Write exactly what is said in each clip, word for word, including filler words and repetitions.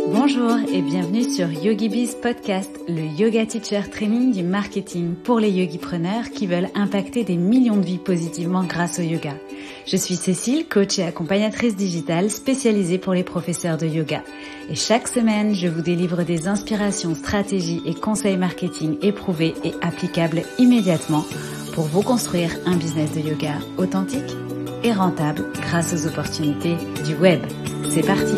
Bonjour et bienvenue sur YogiBiz Podcast, le yoga teacher training du marketing pour les yogipreneurs qui veulent impacter des millions de vies positivement grâce au yoga. Je suis Cécile, coach et accompagnatrice digitale spécialisée pour les professeurs de yoga. Et chaque semaine, je vous délivre des inspirations, stratégies et conseils marketing éprouvés et applicables immédiatement pour vous construire un business de yoga authentique et rentable grâce aux opportunités du web. C'est parti!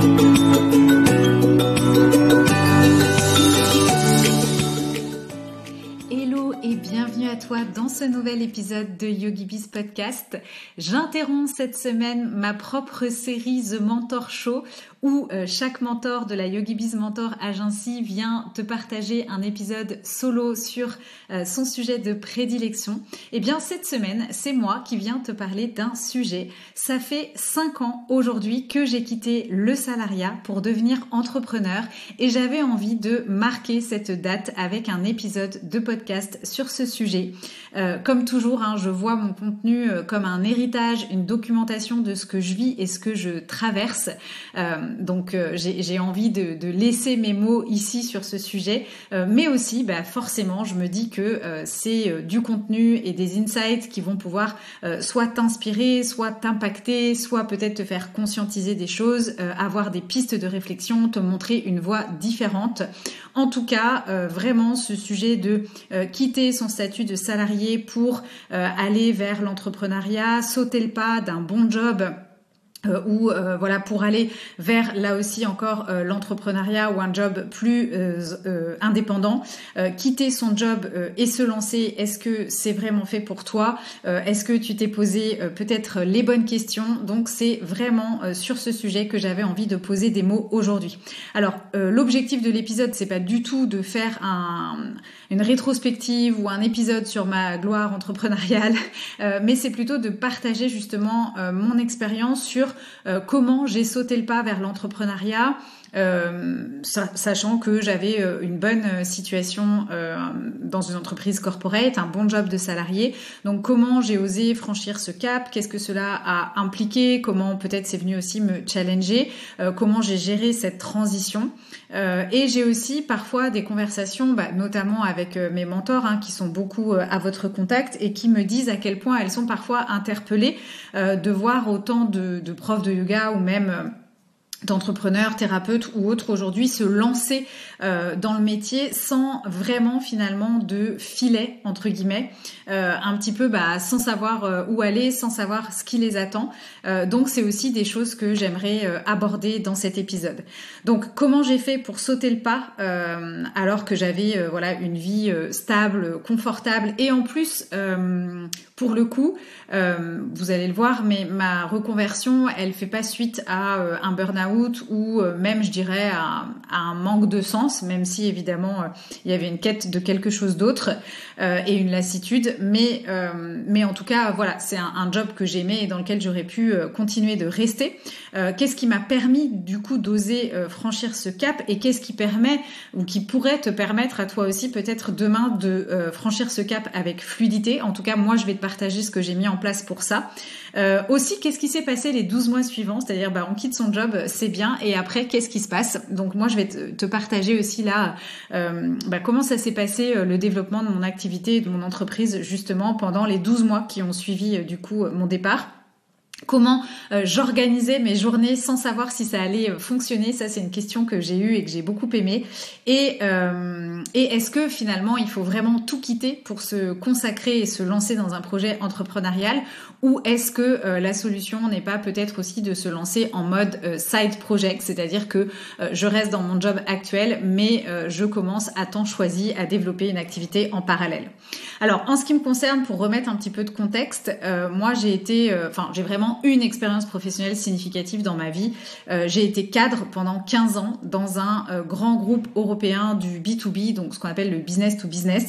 Hello et bienvenue à toi dans ce nouvel épisode de YogiBiz Podcast. J'interromps cette semaine ma propre série The Mentor Show où euh, chaque mentor de la YogiBiz Mentor Agency vient te partager un épisode solo sur euh, son sujet de prédilection. Et bien cette semaine, c'est moi qui viens te parler d'un sujet. Ça fait cinq ans aujourd'hui que j'ai quitté le salariat pour devenir entrepreneur et j'avais envie de marquer cette date avec un épisode de podcast sur ce sujet. Euh, comme toujours, hein, je vois mon contenu euh, comme un héritage, une documentation de ce que je vis et ce que je traverse. Euh, Donc euh, j'ai, j'ai envie de, de laisser mes mots ici sur ce sujet, euh, mais aussi bah, forcément je me dis que euh, c'est euh, du contenu et des insights qui vont pouvoir euh, soit t'inspirer, soit t'impacter, soit peut-être te faire conscientiser des choses, euh, avoir des pistes de réflexion, te montrer une voie différente. En tout cas, euh, vraiment ce sujet de euh, quitter son statut de salarié pour euh, aller vers l'entrepreneuriat, sauter le pas d'un bon job, Euh, ou euh, voilà pour aller vers là aussi encore euh, l'entrepreneuriat ou un job plus euh, euh, indépendant, euh, quitter son job euh, et se lancer. Est-ce que c'est vraiment fait pour toi? euh, Est-ce que tu t'es posé euh, peut-être les bonnes questions? Donc c'est vraiment euh, sur ce sujet que j'avais envie de poser des mots aujourd'hui. Alors euh, l'objectif de l'épisode, c'est pas du tout de faire un, une rétrospective ou un épisode sur ma gloire entrepreneuriale, euh, mais c'est plutôt de partager justement euh, mon expérience sur Euh, comment j'ai sauté le pas vers l'entrepreneuriat, euh, sachant que j'avais euh, une bonne situation euh, dans une entreprise corporate, un bon job de salarié. Donc comment j'ai osé franchir ce cap, qu'est-ce que cela a impliqué, comment peut-être c'est venu aussi me challenger, euh, comment j'ai géré cette transition. Euh, et j'ai aussi parfois des conversations, bah, notamment avec euh, mes mentors hein, qui sont beaucoup euh, à votre contact et qui me disent à quel point elles sont parfois interpellées euh, de voir autant de, de profs de yoga ou même euh, d'entrepreneurs, thérapeutes ou autres aujourd'hui se lancer euh, dans le métier sans vraiment finalement de filet entre guillemets, euh, un petit peu bah, sans savoir euh, où aller, sans savoir ce qui les attend. Euh, donc c'est aussi des choses que j'aimerais euh, aborder dans cet épisode. Donc comment j'ai fait pour sauter le pas euh, alors que j'avais euh, voilà une vie euh, stable, confortable et en plus euh, pour le coup, euh, vous allez le voir, mais ma reconversion, elle fait pas suite à euh, un burn-out ou euh, même, je dirais, à, à un manque de sens, même si évidemment euh, il y avait une quête de quelque chose d'autre euh, et une lassitude. Mais, euh, mais en tout cas, voilà, c'est un, un job que j'aimais et dans lequel j'aurais pu euh, continuer de rester. Euh, qu'est-ce qui m'a permis du coup d'oser euh, franchir ce cap et qu'est-ce qui permet ou qui pourrait te permettre à toi aussi peut-être demain de euh, franchir ce cap avec fluidité. En tout cas, moi, je vais te partager ce que j'ai mis en place pour ça. Euh, aussi, qu'est-ce qui s'est passé les douze mois suivants? C'est-à-dire, bah, on quitte son job, c'est bien, et après, qu'est-ce qui se passe? Donc moi, je vais te, te partager aussi là euh, bah, comment ça s'est passé, euh, le développement de mon activité et de mon entreprise, justement, pendant les douze mois qui ont suivi, euh, du coup, mon départ. Comment euh, j'organisais mes journées sans savoir si ça allait euh, fonctionner, ça c'est une question que j'ai eue et que j'ai beaucoup aimée. Et, euh, et est-ce que finalement il faut vraiment tout quitter pour se consacrer et se lancer dans un projet entrepreneurial, ou est-ce que euh, la solution n'est pas peut-être aussi de se lancer en mode euh, side project, c'est-à-dire que euh, je reste dans mon job actuel mais euh, je commence à temps choisi à développer une activité en parallèle. Alors en ce qui me concerne, pour remettre un petit peu de contexte, euh, moi j'ai été, enfin euh, j'ai vraiment une expérience professionnelle significative dans ma vie. Euh, j'ai été cadre pendant quinze ans dans un euh, grand groupe européen du B deux B, donc ce qu'on appelle le business to business.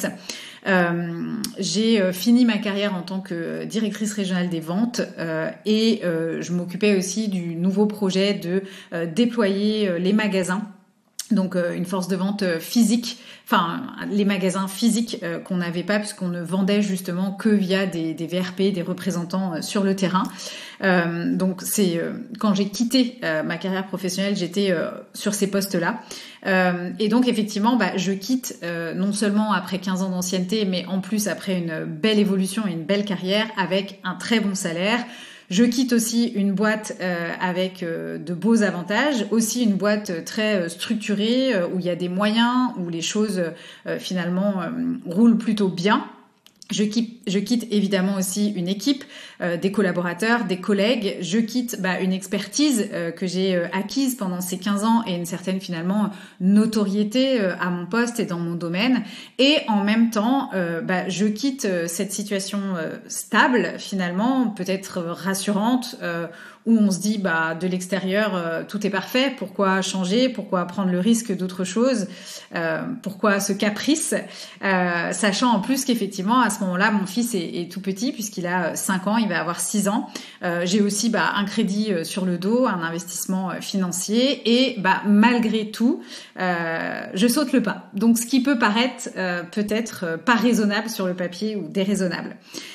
Euh, j'ai euh, fini ma carrière en tant que directrice régionale des ventes euh, et euh, je m'occupais aussi du nouveau projet de euh, déployer euh, les magasins Donc euh, une force de vente euh, physique, enfin les magasins physiques euh, qu'on n'avait pas puisqu'on ne vendait justement que via des, des V R P, des représentants euh, sur le terrain. Euh, donc c'est euh, quand j'ai quitté euh, ma carrière professionnelle, j'étais euh, sur ces postes-là. Euh, et donc effectivement, bah, je quitte euh, non seulement après quinze ans d'ancienneté, mais en plus après une belle évolution et une belle carrière avec un très bon salaire. Je quitte aussi une boîte euh, avec euh, de beaux avantages, aussi une boîte très euh, structurée, euh, où il y a des moyens, où les choses euh, finalement euh, roulent plutôt bien. Je quitte, je quitte évidemment aussi une équipe, euh, des collaborateurs, des collègues. Je quitte bah, une expertise euh, que j'ai euh, acquise pendant ces quinze ans et une certaine finalement notoriété euh, à mon poste et dans mon domaine. Et en même temps, euh, bah, je quitte euh, cette situation euh, stable finalement, peut-être rassurante, euh, où on se dit bah de l'extérieur euh, tout est parfait, pourquoi changer, pourquoi prendre le risque d'autre chose, euh, pourquoi ce caprice, euh, sachant en plus qu'effectivement à ce moment-là mon fils est, est tout petit puisqu'il a cinq ans, il va avoir six ans. Euh, j'ai aussi bah, un crédit sur le dos, un investissement financier et bah malgré tout euh, je saute le pas. Donc ce qui peut paraître euh, peut-être pas raisonnable sur le papier ou déraisonnable.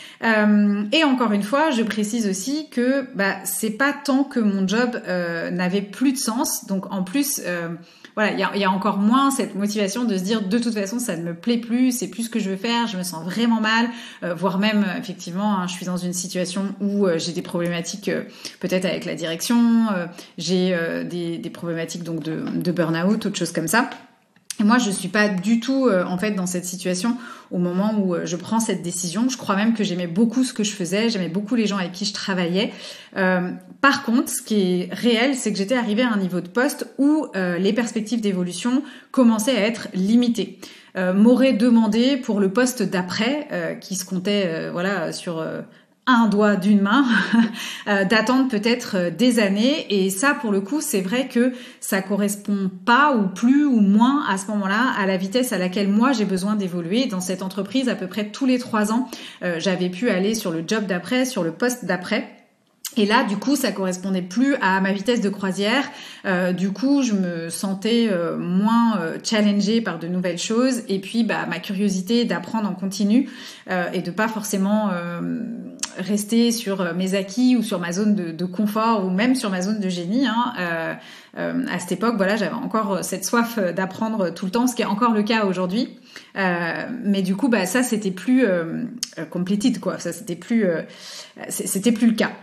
Euh, et encore une fois, je précise aussi que bah c'est pas tant que mon job euh, n'avait plus de sens. Donc en plus, euh, voilà, il y a, y a encore moins cette motivation de se dire de toute façon ça ne me plaît plus, c'est plus ce que je veux faire, je me sens vraiment mal, euh, voire même effectivement, hein, je suis dans une situation où euh, j'ai des problématiques euh, peut-être avec la direction, euh, j'ai euh, des, des problématiques donc de, de burn-out, autre chose comme ça. Et moi, je suis pas du tout euh, en fait dans cette situation au moment où euh, je prends cette décision. Je crois même que j'aimais beaucoup ce que je faisais, j'aimais beaucoup les gens avec qui je travaillais. Euh, par contre, ce qui est réel, c'est que j'étais arrivée à un niveau de poste où euh, les perspectives d'évolution commençaient à être limitées. Euh, m'aurait demandé pour le poste d'après, euh, qui se comptait euh, voilà sur euh, un doigt d'une main, euh, d'attendre peut-être des années. Et ça, pour le coup, c'est vrai que ça correspond pas ou plus ou moins à ce moment-là à la vitesse à laquelle moi j'ai besoin d'évoluer. Dans cette entreprise, à peu près tous les trois ans, euh, j'avais pu aller sur le job d'après, sur le poste d'après. Et là, du coup, ça correspondait plus à ma vitesse de croisière. Euh, du coup, je me sentais euh, moins euh, challengée par de nouvelles choses. Et puis, bah, ma curiosité d'apprendre en continu euh, et de pas forcément euh, rester sur mes acquis ou sur ma zone de, de confort ou même sur ma zone de génie. Hein. Euh, euh, à cette époque, voilà, j'avais encore cette soif d'apprendre tout le temps, ce qui est encore le cas aujourd'hui. Euh, mais du coup, bah, ça, c'était plus euh, completed, quoi. Ça, c'était plus, euh, c'était plus le cas.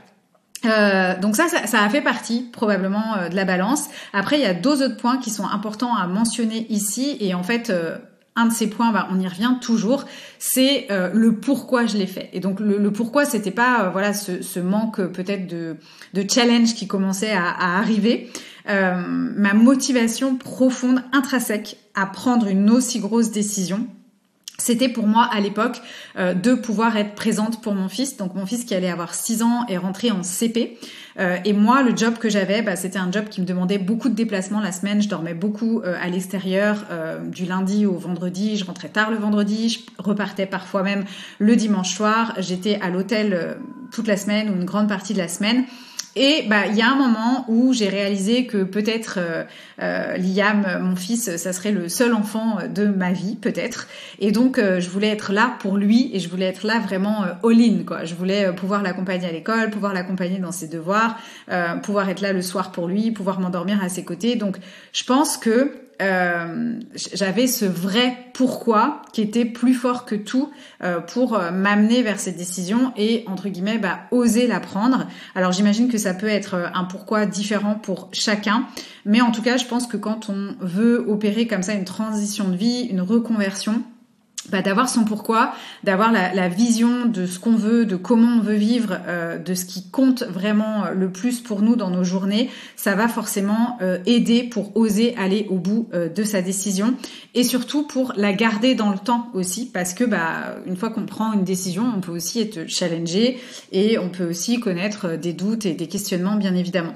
Euh, donc ça, ça, ça a fait partie probablement euh, de la balance. Après, il y a deux autres points qui sont importants à mentionner ici. Et en fait, euh, un de ces points, bah, on y revient toujours, c'est euh, le pourquoi je l'ai fait. Et donc le, le pourquoi, c'était pas euh, voilà ce, ce manque peut-être de, de challenge qui commençait à, à arriver. Euh, ma motivation profonde, intrinsèque, à prendre une aussi grosse décision, c'était pour moi à l'époque euh, de pouvoir être présente pour mon fils. Donc mon fils qui allait avoir six ans est rentré en C P. Euh, et moi, le job que j'avais, bah, c'était un job qui me demandait beaucoup de déplacements la semaine. Je dormais beaucoup euh, à l'extérieur euh, du lundi au vendredi. Je rentrais tard le vendredi. Je repartais parfois même le dimanche soir. J'étais à l'hôtel euh, toute la semaine ou une grande partie de la semaine. Et bah il y a un moment où j'ai réalisé que peut-être euh, euh, Liam, mon fils, ça serait le seul enfant de ma vie peut-être. Et donc euh, je voulais être là pour lui et je voulais être là vraiment euh, all-in quoi. Je voulais euh, pouvoir l'accompagner à l'école, pouvoir l'accompagner dans ses devoirs, euh, pouvoir être là le soir pour lui, pouvoir m'endormir à ses côtés. Donc je pense que Euh, j'avais ce vrai pourquoi qui était plus fort que tout euh, pour euh, m'amener vers cette décision et entre guillemets bah, oser la prendre. Alors j'imagine que ça peut être un pourquoi différent pour chacun, mais en tout cas je pense que quand on veut opérer comme ça une transition de vie, une reconversion, bah, d'avoir son pourquoi, d'avoir la, la vision de ce qu'on veut, de comment on veut vivre, euh, de ce qui compte vraiment le plus pour nous dans nos journées, ça va forcément euh, aider pour oser aller au bout euh, de sa décision et surtout pour la garder dans le temps aussi parce que bah une fois qu'on prend une décision, on peut aussi être challengé et on peut aussi connaître des doutes et des questionnements bien évidemment.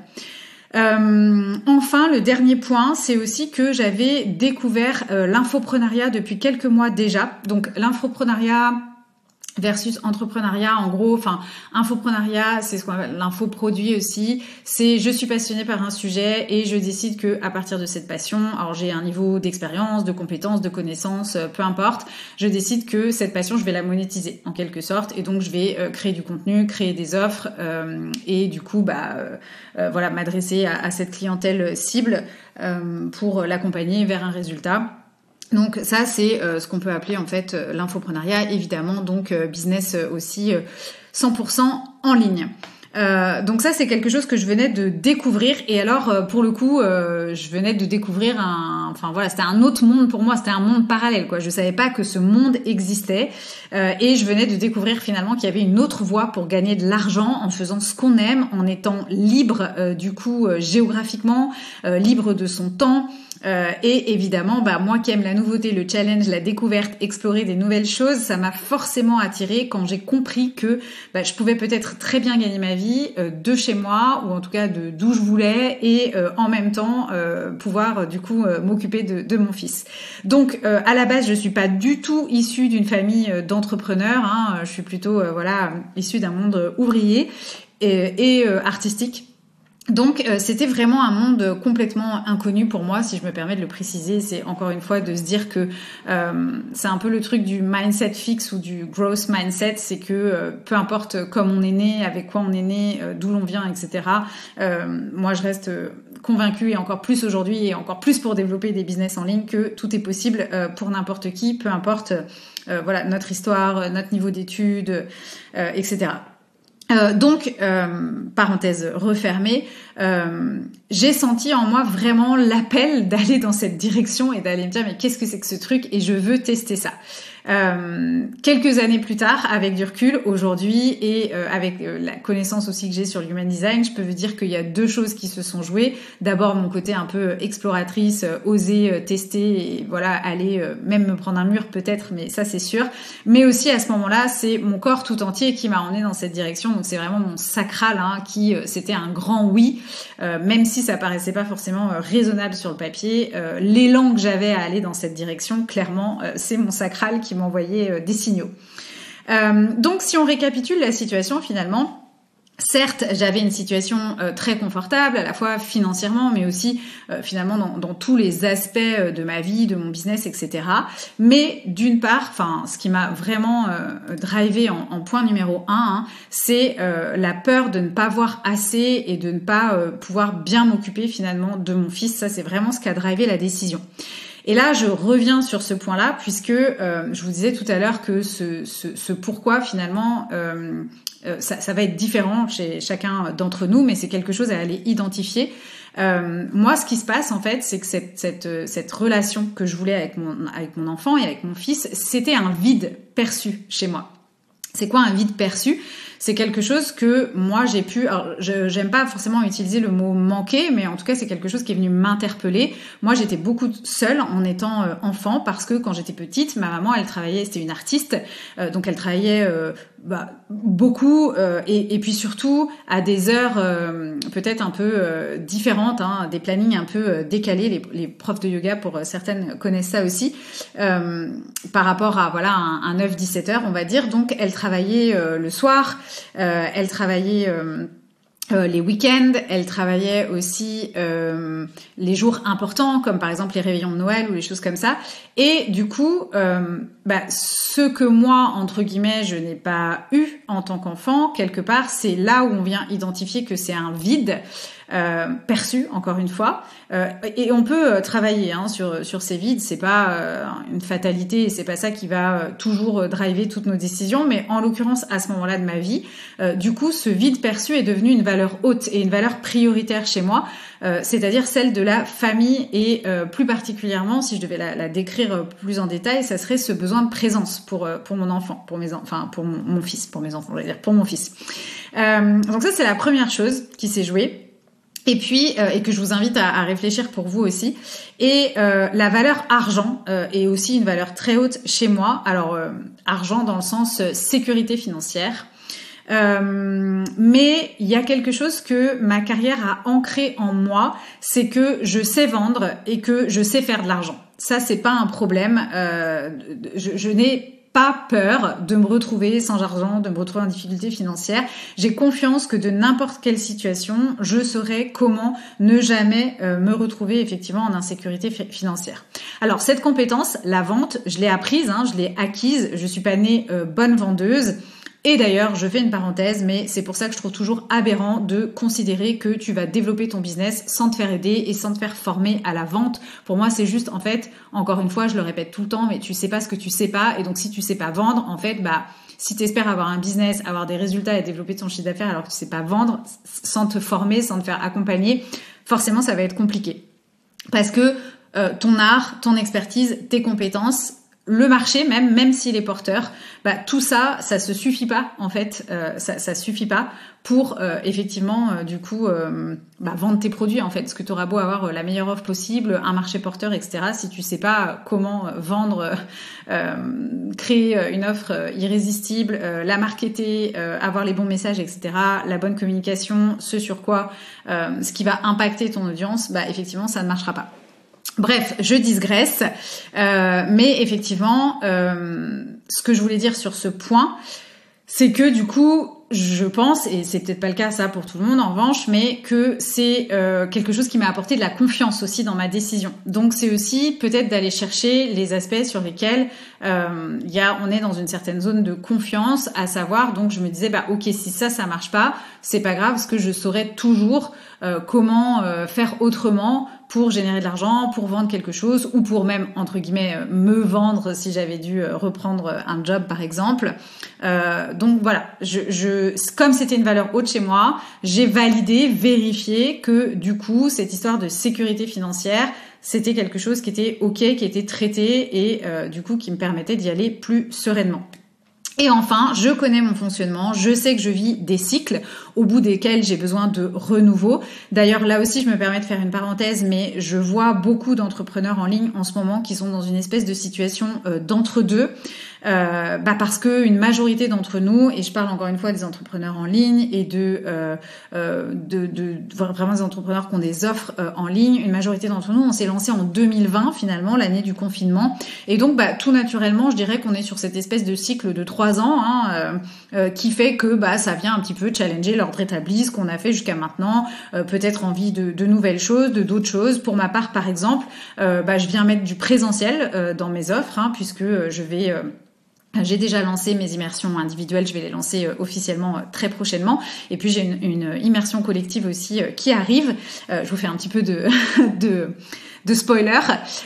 Euh, enfin, le dernier point, c'est aussi que j'avais découvert euh, l'infoprenariat depuis quelques mois déjà. Donc l'infoprenariat, versus entrepreneuriat, en gros, enfin, infoprenariat, c'est ce qu'on appelle l'infoproduit aussi, c'est je suis passionnée par un sujet et je décide que à partir de cette passion, alors j'ai un niveau d'expérience, de compétences, de connaissances, peu importe, je décide que cette passion, je vais la monétiser en quelque sorte et donc je vais euh, créer du contenu, créer des offres euh, et du coup, bah, euh, euh, voilà, m'adresser à, à cette clientèle cible euh, pour l'accompagner vers un résultat. Donc ça, c'est euh, ce qu'on peut appeler en fait euh, l'infoprenariat, évidemment, donc euh, business euh, aussi euh, cent pour cent en ligne. Euh, donc ça, c'est quelque chose que je venais de découvrir. Et alors, euh, pour le coup, euh, je venais de découvrir un... Enfin voilà, c'était un autre monde pour moi, c'était un monde parallèle, quoi. Je savais pas que ce monde existait. Euh, et je venais de découvrir finalement qu'il y avait une autre voie pour gagner de l'argent en faisant ce qu'on aime, en étant libre, euh, du coup, euh, géographiquement, euh, libre de son temps. Euh, et évidemment, bah moi qui aime la nouveauté, le challenge, la découverte, explorer des nouvelles choses, ça m'a forcément attirée quand j'ai compris que bah, je pouvais peut-être très bien gagner ma vie euh, de chez moi, ou en tout cas de d'où je voulais, et euh, en même temps euh, pouvoir euh, du coup euh, m'occuper de, de mon fils. Donc euh, à la base, je suis pas du tout issue d'une famille euh, d'entrepreneurs, hein, je suis plutôt euh, voilà issue d'un monde ouvrier et, et euh, artistique. Donc euh, c'était vraiment un monde complètement inconnu pour moi, si je me permets de le préciser. C'est encore une fois de se dire que euh, c'est un peu le truc du mindset fixe ou du growth mindset, c'est que euh, peu importe comme on est né, avec quoi on est né, euh, d'où l'on vient, et cetera. Euh, moi je reste convaincue, et encore plus aujourd'hui, et encore plus pour développer des business en ligne, que tout est possible euh, pour n'importe qui, peu importe euh, voilà notre histoire, notre niveau d'études, euh, et cetera. Euh, donc, euh, parenthèse refermée, euh, j'ai senti en moi vraiment l'appel d'aller dans cette direction et d'aller me dire mais qu'est-ce que c'est que ce truc, et je veux tester ça. Euh, quelques années plus tard, avec du recul, aujourd'hui, et euh, avec euh, la connaissance aussi que j'ai sur l'human design, je peux vous dire qu'il y a deux choses qui se sont jouées. D'abord, mon côté un peu exploratrice, euh, oser euh, tester et voilà, aller euh, même me prendre un mur peut-être, mais ça c'est sûr. Mais aussi à ce moment-là, c'est mon corps tout entier qui m'a emmené dans cette direction. Donc c'est vraiment mon sacral hein, qui, euh, c'était un grand oui, euh, même si ça paraissait pas forcément euh, raisonnable sur le papier. Euh, l'élan que j'avais à aller dans cette direction, clairement, euh, c'est mon sacral qui m'envoyait euh, des signaux. Euh, donc si on récapitule la situation finalement, certes, j'avais une situation euh, très confortable, à la fois financièrement, mais aussi euh, finalement dans, dans tous les aspects euh, de ma vie, de mon business, et cetera. Mais d'une part, enfin, ce qui m'a vraiment euh, drivé en, en point numéro un, hein, c'est euh, la peur de ne pas voir assez et de ne pas euh, pouvoir bien m'occuper finalement de mon fils. Ça, c'est vraiment ce qui a drivé la décision. Et là, je reviens sur ce point-là, puisque euh, je vous disais tout à l'heure que ce, ce, ce pourquoi, finalement, euh, euh, ça, ça va être différent chez chacun d'entre nous, mais c'est quelque chose à aller identifier. Euh, moi, ce qui se passe, en fait, c'est que cette, cette, cette relation que je voulais avec mon, avec mon enfant et avec mon fils, c'était un vide perçu chez moi. C'est quoi un vide perçu ? C'est quelque chose que moi j'ai pu, alors je j'aime pas forcément utiliser le mot manquer, mais en tout cas c'est quelque chose qui est venu m'interpeller. Moi j'étais beaucoup seule en étant euh, enfant, parce que quand j'étais petite, ma maman elle travaillait, c'était une artiste, euh, donc elle travaillait euh, bah, beaucoup euh, et, et puis surtout à des heures euh, peut-être un peu euh, différentes, hein, des plannings un peu euh, décalés. Les, les profs de yoga pour euh, certaines connaissent ça aussi, euh, par rapport à voilà un, un neuf dix-sept heures on va dire. Donc elle travaillait euh, le soir. Euh, elle travaillait euh, euh, les week-ends, elle travaillait aussi euh, les jours importants, comme par exemple les réveillons de Noël ou les choses comme ça. Et du coup, euh, bah, ce que moi, entre guillemets, je n'ai pas eu en tant qu'enfant, quelque part, c'est là où on vient identifier que c'est un vide euh, perçu, encore une fois. Euh, et on peut euh, travailler hein, sur sur ces vides. C'est pas euh, une fatalité, et c'est pas ça qui va euh, toujours euh, driver toutes nos décisions. Mais en l'occurrence, à ce moment-là de ma vie, euh, du coup, ce vide perçu est devenu une valeur haute et une valeur prioritaire chez moi. Euh, c'est-à-dire celle de la famille, et euh, plus particulièrement, si je devais la, la décrire plus en détail, ça serait ce besoin de présence pour euh, pour mon enfant, pour mes enfin pour mon, mon fils, pour mes enfants, je veux dire pour mon fils. Euh, donc ça c'est la première chose qui s'est jouée. Et puis, euh, et que je vous invite à, à réfléchir pour vous aussi. Et euh, la valeur argent euh, est aussi une valeur très haute chez moi. Alors, euh, argent dans le sens euh, sécurité financière. Euh, mais il y a quelque chose que ma carrière a ancré en moi, c'est que je sais vendre et que je sais faire de l'argent. Ça, c'est pas un problème. Euh, je, je n'ai pas peur de me retrouver sans argent, de me retrouver en difficulté financière. J'ai confiance que de n'importe quelle situation, je saurai comment ne jamais euh, me retrouver effectivement en insécurité fi- financière. Alors cette compétence, la vente, je l'ai apprise, hein, je l'ai acquise, je suis pas née euh, bonne vendeuse. Et d'ailleurs, je fais une parenthèse, mais c'est pour ça que je trouve toujours aberrant de considérer que tu vas développer ton business sans te faire aider et sans te faire former à la vente. Pour moi, c'est juste, en fait, encore une fois, je le répète tout le temps, mais tu sais pas ce que tu sais pas. Et donc, si tu sais pas vendre, en fait, bah, si tu espères avoir un business, avoir des résultats et développer ton chiffre d'affaires alors que tu sais pas vendre, sans te former, sans te faire accompagner, forcément, ça va être compliqué. Parce que euh, ton art, ton expertise, tes compétences, le marché même, même s'il est porteur, bah, tout ça, ça se suffit pas en fait, euh, ça, ça suffit pas pour euh, effectivement euh, du coup euh, bah, vendre tes produits en fait, parce que tu auras beau avoir la meilleure offre possible, un marché porteur, et cetera. Si tu sais pas comment vendre, euh, créer une offre irrésistible, euh, la marketer, euh, avoir les bons messages, et cetera. La bonne communication, ce sur quoi, euh, ce qui va impacter ton audience, bah effectivement ça ne marchera pas. Bref, je digresse, euh, mais effectivement, euh, ce que je voulais dire sur ce point, c'est que du coup, je pense, et c'est peut-être pas le cas ça pour tout le monde en revanche, mais que c'est euh, quelque chose qui m'a apporté de la confiance aussi dans ma décision. Donc c'est aussi peut-être d'aller chercher les aspects sur lesquels euh, y a, on est dans une certaine zone de confiance, à savoir, donc je me disais, bah ok, si ça, ça marche pas, c'est pas grave, parce que je saurais toujours euh, comment euh, faire autrement pour générer de l'argent, pour vendre quelque chose, ou pour même, entre guillemets, me vendre si j'avais dû reprendre un job, par exemple. Euh, donc voilà, je, je, comme c'était une valeur haute chez moi, j'ai validé, vérifié que du coup, cette histoire de sécurité financière, c'était quelque chose qui était OK, qui était traité et euh, du coup qui me permettait d'y aller plus sereinement. Et enfin, je connais mon fonctionnement, je sais que je vis des cycles au bout desquels j'ai besoin de renouveau. D'ailleurs, là aussi, je me permets de faire une parenthèse, mais je vois beaucoup d'entrepreneurs en ligne en ce moment qui sont dans une espèce de situation euh, d'entre-deux. Euh, bah parce que une majorité d'entre nous, et je parle encore une fois des entrepreneurs en ligne et de, euh, euh, de, de, de vraiment des entrepreneurs qui ont des offres euh, en ligne, une majorité d'entre nous, on s'est lancé en deux mille vingt finalement, l'année du confinement, et donc bah, tout naturellement, je dirais qu'on est sur cette espèce de cycle de trois ans hein, euh, euh, qui fait que bah ça vient un petit peu challenger l'ordre établi, ce qu'on a fait jusqu'à maintenant, euh, peut-être envie de, de nouvelles choses, de d'autres choses. Pour ma part, par exemple, euh, bah, je viens mettre du présentiel euh, dans mes offres, hein, puisque je vais euh, J'ai déjà lancé mes immersions individuelles, je vais les lancer euh, officiellement euh, très prochainement. Et puis j'ai une, une immersion collective aussi euh, qui arrive. Euh, je vous fais un petit peu de, de, de spoiler.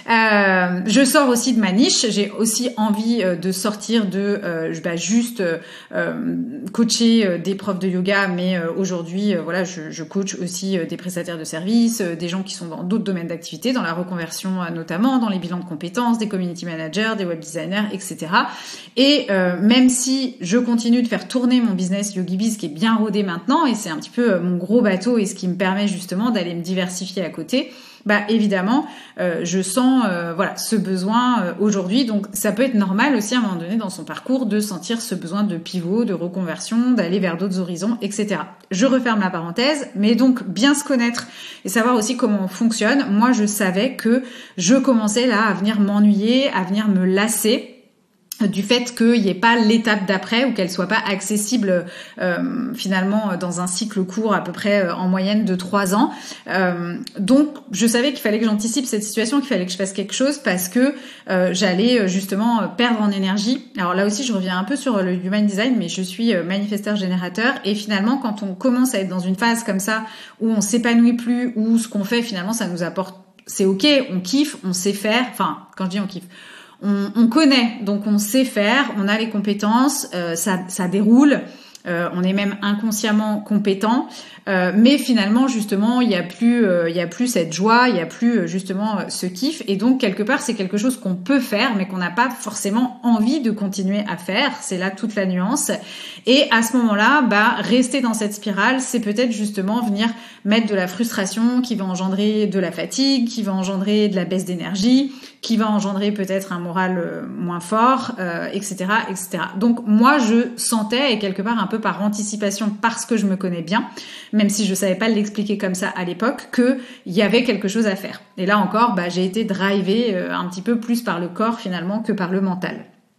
Euh, je sors aussi de ma niche. J'ai aussi envie euh, de sortir de euh, bah, juste euh, coacher euh, des profs de yoga, mais euh, aujourd'hui, euh, voilà, je, je coach aussi euh, des prestataires de services, euh, des gens qui sont dans d'autres domaines d'activité, dans la reconversion euh, notamment, dans les bilans de compétences, des community managers, des web designers, et cetera. Et euh, même si je continue de faire tourner mon business YogiBiz qui est bien rodé maintenant, et c'est un petit peu euh, mon gros bateau et ce qui me permet justement d'aller me diversifier à côté, bah évidemment, euh, je sens euh, voilà ce besoin euh, aujourd'hui. Donc ça peut être normal aussi à un moment donné dans son parcours de sentir ce besoin de pivot, de reconversion, d'aller vers d'autres horizons, et cetera. Je referme la parenthèse, mais donc bien se connaître et savoir aussi comment on fonctionne. Moi, je savais que je commençais là à venir m'ennuyer, à venir me lasser du fait qu'il n'y ait pas l'étape d'après ou qu'elle soit pas accessible euh, finalement dans un cycle court à peu près euh, en moyenne de trois ans. Euh, donc je savais qu'il fallait que j'anticipe cette situation, qu'il fallait que je fasse quelque chose parce que euh, j'allais justement perdre en énergie. Alors là aussi je reviens un peu sur le human design, mais je suis manifesteur générateur et finalement quand on commence à être dans une phase comme ça où on s'épanouit plus, où ce qu'on fait finalement ça nous apporte, c'est ok, on kiffe, on sait faire, enfin quand je dis on kiffe, On, on connaît, donc on sait faire, on a les compétences, euh, ça, ça déroule, euh, on est même inconsciemment compétent, euh, mais finalement justement il y a plus, euh, il y a plus cette joie, il y a plus euh, justement euh, ce kiff, et donc quelque part c'est quelque chose qu'on peut faire, mais qu'on n'a pas forcément envie de continuer à faire. C'est là toute la nuance. Et à ce moment-là, bah rester dans cette spirale, c'est peut-être justement venir mettre de la frustration qui va engendrer de la fatigue, qui va engendrer de la baisse d'énergie, qui va engendrer peut-être un moral euh, moins fort, euh, et cetera, et cetera. Donc moi, je sentais, et quelque part un peu par anticipation, parce que je me connais bien, même si je savais pas l'expliquer comme ça à l'époque, qu'il y avait quelque chose à faire. Et là encore, bah, j'ai été drivée euh, un petit peu plus par le corps finalement que par le mental.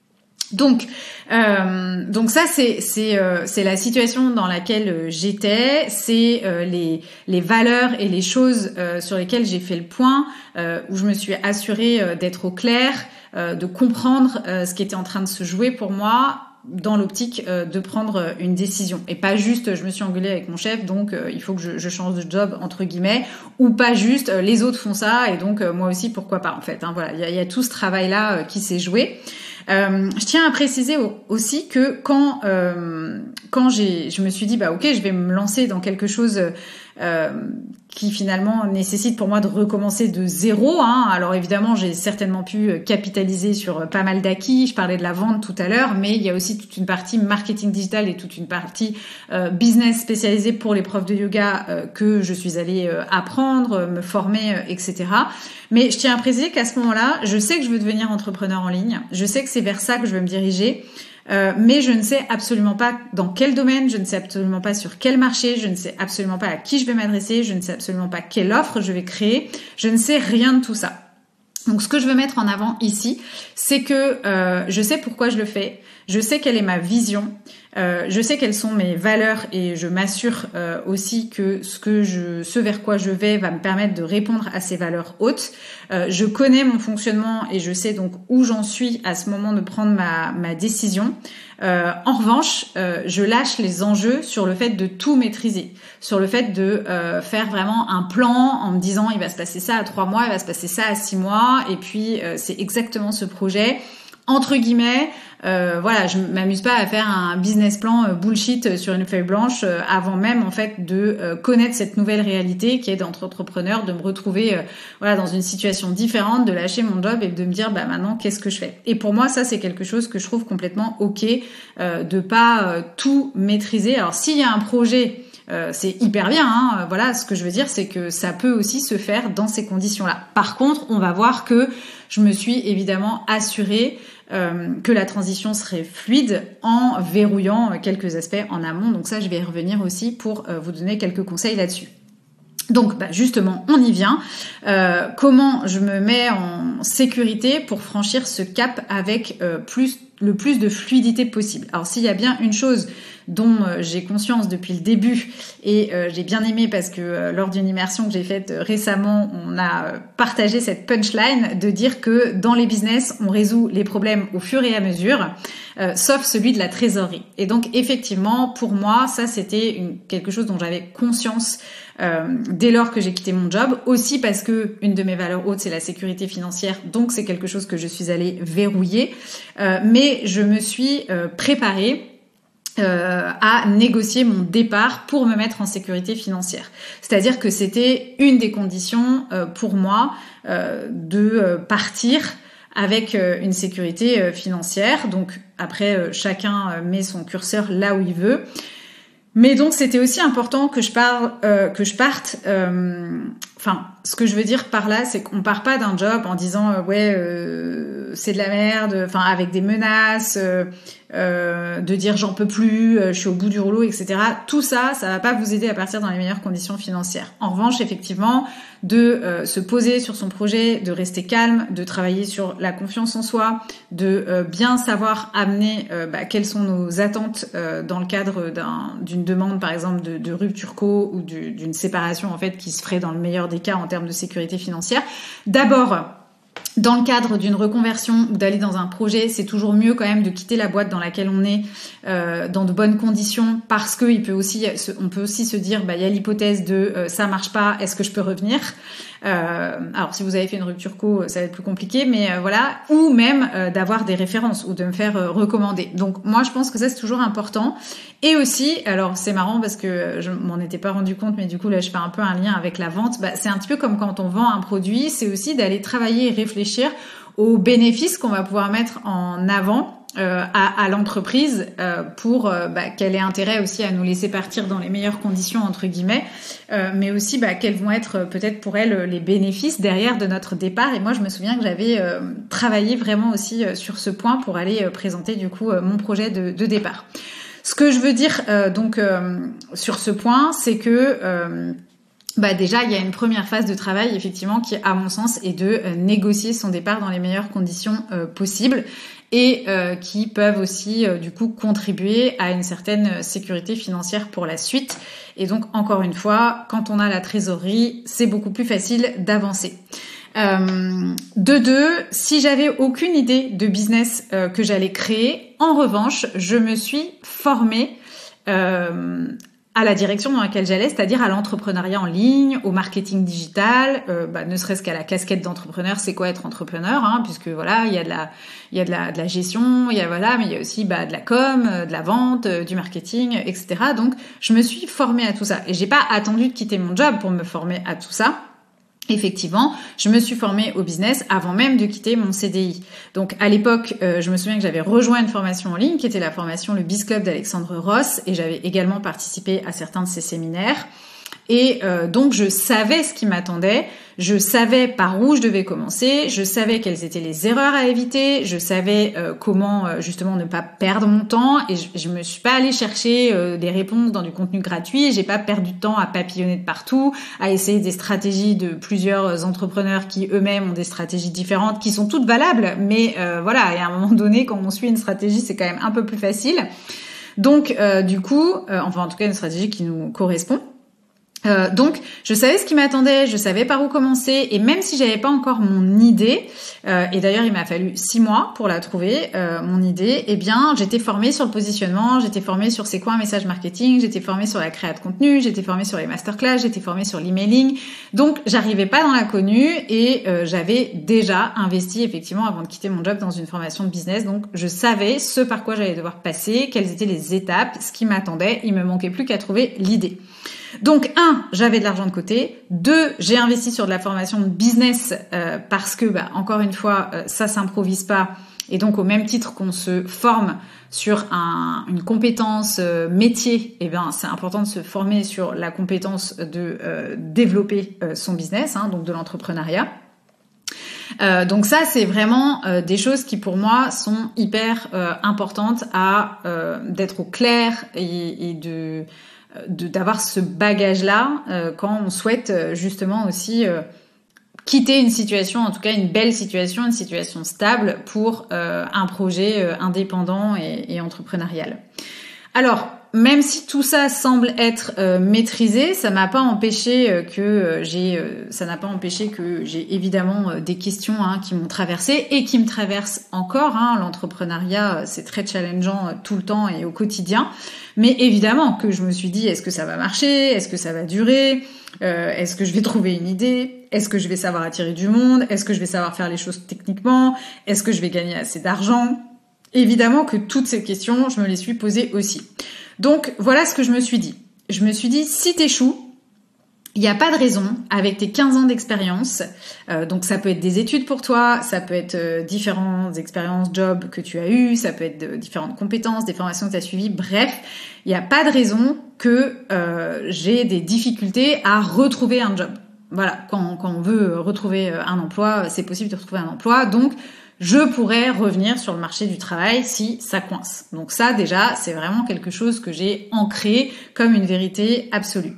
Donc, euh, donc ça c'est c'est euh, c'est la situation dans laquelle euh, j'étais, c'est euh, les les valeurs et les choses euh, sur lesquelles j'ai fait le point, euh, où je me suis assurée euh, d'être au clair, euh, de comprendre euh, ce qui était en train de se jouer pour moi, dans l'optique euh, de prendre une décision, et pas juste je me suis engueulée avec mon chef donc euh, il faut que je, je change de job entre guillemets, ou pas juste euh, les autres font ça et donc euh, moi aussi pourquoi pas en fait, hein, voilà, il y a, y a tout ce travail là euh, qui s'est joué. Euh, je tiens à préciser aussi que quand euh, quand j'ai je me suis dit bah ok je vais me lancer dans quelque chose euh, qui finalement nécessite pour moi de recommencer de zéro, hein. Alors évidemment j'ai certainement pu capitaliser sur pas mal d'acquis, je parlais de la vente tout à l'heure, mais il y a aussi toute une partie marketing digital et toute une partie euh, business spécialisée pour les profs de yoga euh, que je suis allée euh, apprendre, me former, euh, et cetera. Mais je tiens à préciser qu'à ce moment-là, je sais que je veux devenir entrepreneur en ligne, je sais que c'est vers ça que je veux me diriger. Euh, mais je ne sais absolument pas dans quel domaine, je ne sais absolument pas sur quel marché, je ne sais absolument pas à qui je vais m'adresser, je ne sais absolument pas quelle offre je vais créer, je ne sais rien de tout ça. Donc ce que je veux mettre en avant ici, c'est que euh, je sais pourquoi je le fais, je sais quelle est ma vision, euh, je sais quelles sont mes valeurs et je m'assure euh, aussi que ce que je, ce vers quoi je vais va me permettre de répondre à ces valeurs hautes. Euh, je connais mon fonctionnement et je sais donc où j'en suis à ce moment de prendre ma, ma décision. Euh, en revanche, euh, je lâche les enjeux sur le fait de tout maîtriser, sur le fait de euh, faire vraiment un plan en me disant il va se passer ça à trois mois, il va se passer ça à six mois, et puis euh, c'est exactement ce projet. Entre guillemets, euh, voilà, je m'amuse pas à faire un business plan euh, bullshit sur une feuille blanche euh, avant même en fait de euh, connaître cette nouvelle réalité qui est d'être entrepreneur, de me retrouver euh, voilà dans une situation différente, de lâcher mon job et de me dire bah maintenant qu'est-ce que je fais. Et pour moi ça c'est quelque chose que je trouve complètement ok, euh, de pas euh, tout maîtriser. Alors s'il y a un projet, Euh, c'est hyper bien, hein. Voilà, ce que je veux dire, c'est que ça peut aussi se faire dans ces conditions-là. Par contre, on va voir que je me suis évidemment assurée euh, que la transition serait fluide en verrouillant quelques aspects en amont. Donc ça, je vais y revenir aussi pour euh, vous donner quelques conseils là-dessus. Donc bah justement, on y vient. Euh, comment je me mets en sécurité pour franchir ce cap avec euh, plus le plus de fluidité possible. Alors s'il y a bien une chose dont euh, j'ai conscience depuis le début et euh, j'ai bien aimé parce que euh, lors d'une immersion que j'ai faite euh, récemment, on a euh, partagé cette punchline de dire que dans les business, on résout les problèmes au fur et à mesure, euh, sauf celui de la trésorerie. Et donc effectivement, pour moi, ça c'était une, quelque chose dont j'avais conscience Euh, dès lors que j'ai quitté mon job, aussi parce que une de mes valeurs hautes c'est la sécurité financière, donc c'est quelque chose que je suis allée verrouiller, euh, mais je me suis euh, préparée euh, à négocier mon départ pour me mettre en sécurité financière. C'est-à-dire que c'était une des conditions euh, pour moi euh, de euh, partir avec euh, une sécurité euh, financière. Donc après euh, chacun euh, met son curseur là où il veut. Mais donc c'était aussi important que je parle, euh, que je parte. Euh, enfin, ce que je veux dire par là, c'est qu'on part pas d'un job en disant euh, ouais euh, c'est de la merde, enfin avec des menaces, euh, euh, de dire j'en peux plus, euh, je suis au bout du rouleau, et cetera. Tout ça, ça va pas vous aider à partir dans les meilleures conditions financières. En revanche, effectivement, de euh, se poser sur son projet, de rester calme, de travailler sur la confiance en soi, de euh, bien savoir amener euh, bah, quelles sont nos attentes euh, dans le cadre d'un, d'une demande par exemple de, de rupture co ou du, d'une séparation en fait qui se ferait dans le meilleur des cas en termes de sécurité financière. D'abord, dans le cadre d'une reconversion ou d'aller dans un projet, c'est toujours mieux quand même de quitter la boîte dans laquelle on est euh, dans de bonnes conditions, parce que il peut aussi, on peut aussi se dire, bah il y a l'hypothèse de euh, ça marche pas, est-ce que je peux revenir? Euh, alors si vous avez fait une rupture co, ça va être plus compliqué, mais euh, voilà, ou même euh, d'avoir des références ou de me faire euh, recommander. Donc moi je pense que ça c'est toujours important. Et aussi, alors c'est marrant parce que je m'en étais pas rendu compte, mais du coup là je fais un peu un lien avec la vente. Bah, c'est un petit peu comme quand on vend un produit, c'est aussi d'aller travailler et réfléchir aux bénéfices qu'on va pouvoir mettre en avant Euh, à, à l'entreprise euh, pour euh, bah, qu'elle ait intérêt aussi à nous laisser partir dans les meilleures conditions entre guillemets, euh, mais aussi bah, quels vont être euh, peut-être pour elle les bénéfices derrière de notre départ. Et moi je me souviens que j'avais euh, travaillé vraiment aussi euh, sur ce point pour aller euh, présenter du coup euh, mon projet de, de départ. Ce que je veux dire euh, donc euh, sur ce point, c'est que euh, Bah déjà, il y a une première phase de travail, effectivement, qui, à mon sens, est de euh, négocier son départ dans les meilleures conditions euh, possibles et euh, qui peuvent aussi, euh, du coup, contribuer à une certaine sécurité financière pour la suite. Et donc, encore une fois, quand on a la trésorerie, c'est beaucoup plus facile d'avancer. Euh, de deux, si j'avais aucune idée de business euh, que j'allais créer, en revanche, je me suis formée euh, à la direction dans laquelle j'allais, c'est-à-dire à l'entrepreneuriat en ligne, au marketing digital, euh, bah, ne serait-ce qu'à la casquette d'entrepreneur, c'est quoi être entrepreneur, hein, puisque voilà, il y a de la, il y a de la, de la gestion, il y a voilà, mais il y a aussi bah, de la com, de la vente, du marketing, et cetera. Donc, je me suis formée à tout ça et j'ai pas attendu de quitter mon job pour me former à tout ça. Effectivement, je me suis formée au business avant même de quitter mon C D I. Donc à l'époque, euh, je me souviens que j'avais rejoint une formation en ligne qui était la formation Le Biz Club d'Alexandre Ross et j'avais également participé à certains de ses séminaires. Et euh, donc je savais ce qui m'attendait, je savais par où je devais commencer, je savais quelles étaient les erreurs à éviter, je savais euh, comment euh, justement ne pas perdre mon temps et je, je me suis pas allée chercher euh, des réponses dans du contenu gratuit, j'ai pas perdu de temps à papillonner de partout, à essayer des stratégies de plusieurs entrepreneurs qui eux-mêmes ont des stratégies différentes, qui sont toutes valables, mais euh, voilà, et à un moment donné, quand on suit une stratégie, c'est quand même un peu plus facile. Donc euh, du coup, euh, enfin en tout cas une stratégie qui nous correspond. Euh, donc, je savais ce qui m'attendait, je savais par où commencer, et même si j'avais pas encore mon idée, euh, et d'ailleurs il m'a fallu six mois pour la trouver, euh, mon idée, eh bien j'étais formée sur le positionnement, j'étais formée sur c'est quoi un message marketing, j'étais formée sur la création de contenu, j'étais formée sur les masterclass, j'étais formée sur l'emailing, donc j'arrivais pas dans l'inconnu et euh, j'avais déjà investi effectivement avant de quitter mon job dans une formation de business, donc je savais ce par quoi j'allais devoir passer, quelles étaient les étapes, ce qui m'attendait, il me manquait plus qu'à trouver l'idée. Donc, un, j'avais de l'argent de côté. Deux, j'ai investi sur de la formation de business euh, parce que, bah, encore une fois, euh, ça s'improvise pas. Et donc, au même titre qu'on se forme sur un, une compétence euh, métier, eh bien, c'est important de se former sur la compétence de euh, développer euh, son business, hein, donc de l'entrepreneuriat. Euh, donc ça, c'est vraiment euh, des choses qui pour moi sont hyper euh, importantes à euh, d'être au clair et, et de De, d'avoir ce bagage-là euh, quand on souhaite euh, justement aussi euh, quitter une situation, en tout cas une belle situation, une situation stable pour euh, un projet euh, indépendant et, et entrepreneurial. Alors, même si tout ça semble être euh, maîtrisé, ça m'a pas empêché euh, que euh, j'ai, euh, ça n'a pas empêché que j'ai évidemment euh, des questions hein, qui m'ont traversée et qui me traversent encore. Hein. L'entrepreneuriat, c'est très challengeant euh, tout le temps et au quotidien. Mais évidemment que je me suis dit, est-ce que ça va marcher? Est-ce que ça va durer? euh, Est-ce que je vais trouver une idée? Est-ce que je vais savoir attirer du monde? Est-ce que je vais savoir faire les choses techniquement? Est-ce que je vais gagner assez d'argent? Évidemment que toutes ces questions, je me les suis posées aussi. Donc, voilà ce que je me suis dit. Je me suis dit, si t'échoues, il n'y a pas de raison, avec tes quinze ans d'expérience, euh, donc ça peut être des études pour toi, ça peut être euh, différentes expériences, jobs que tu as eues, ça peut être de, différentes compétences, des formations que tu as suivies, bref, il n'y a pas de raison que euh, j'ai des difficultés à retrouver un job. Voilà, quand, quand on veut retrouver un emploi, c'est possible de retrouver un emploi, donc je pourrais revenir sur le marché du travail si ça coince. Donc ça, déjà, c'est vraiment quelque chose que j'ai ancré comme une vérité absolue.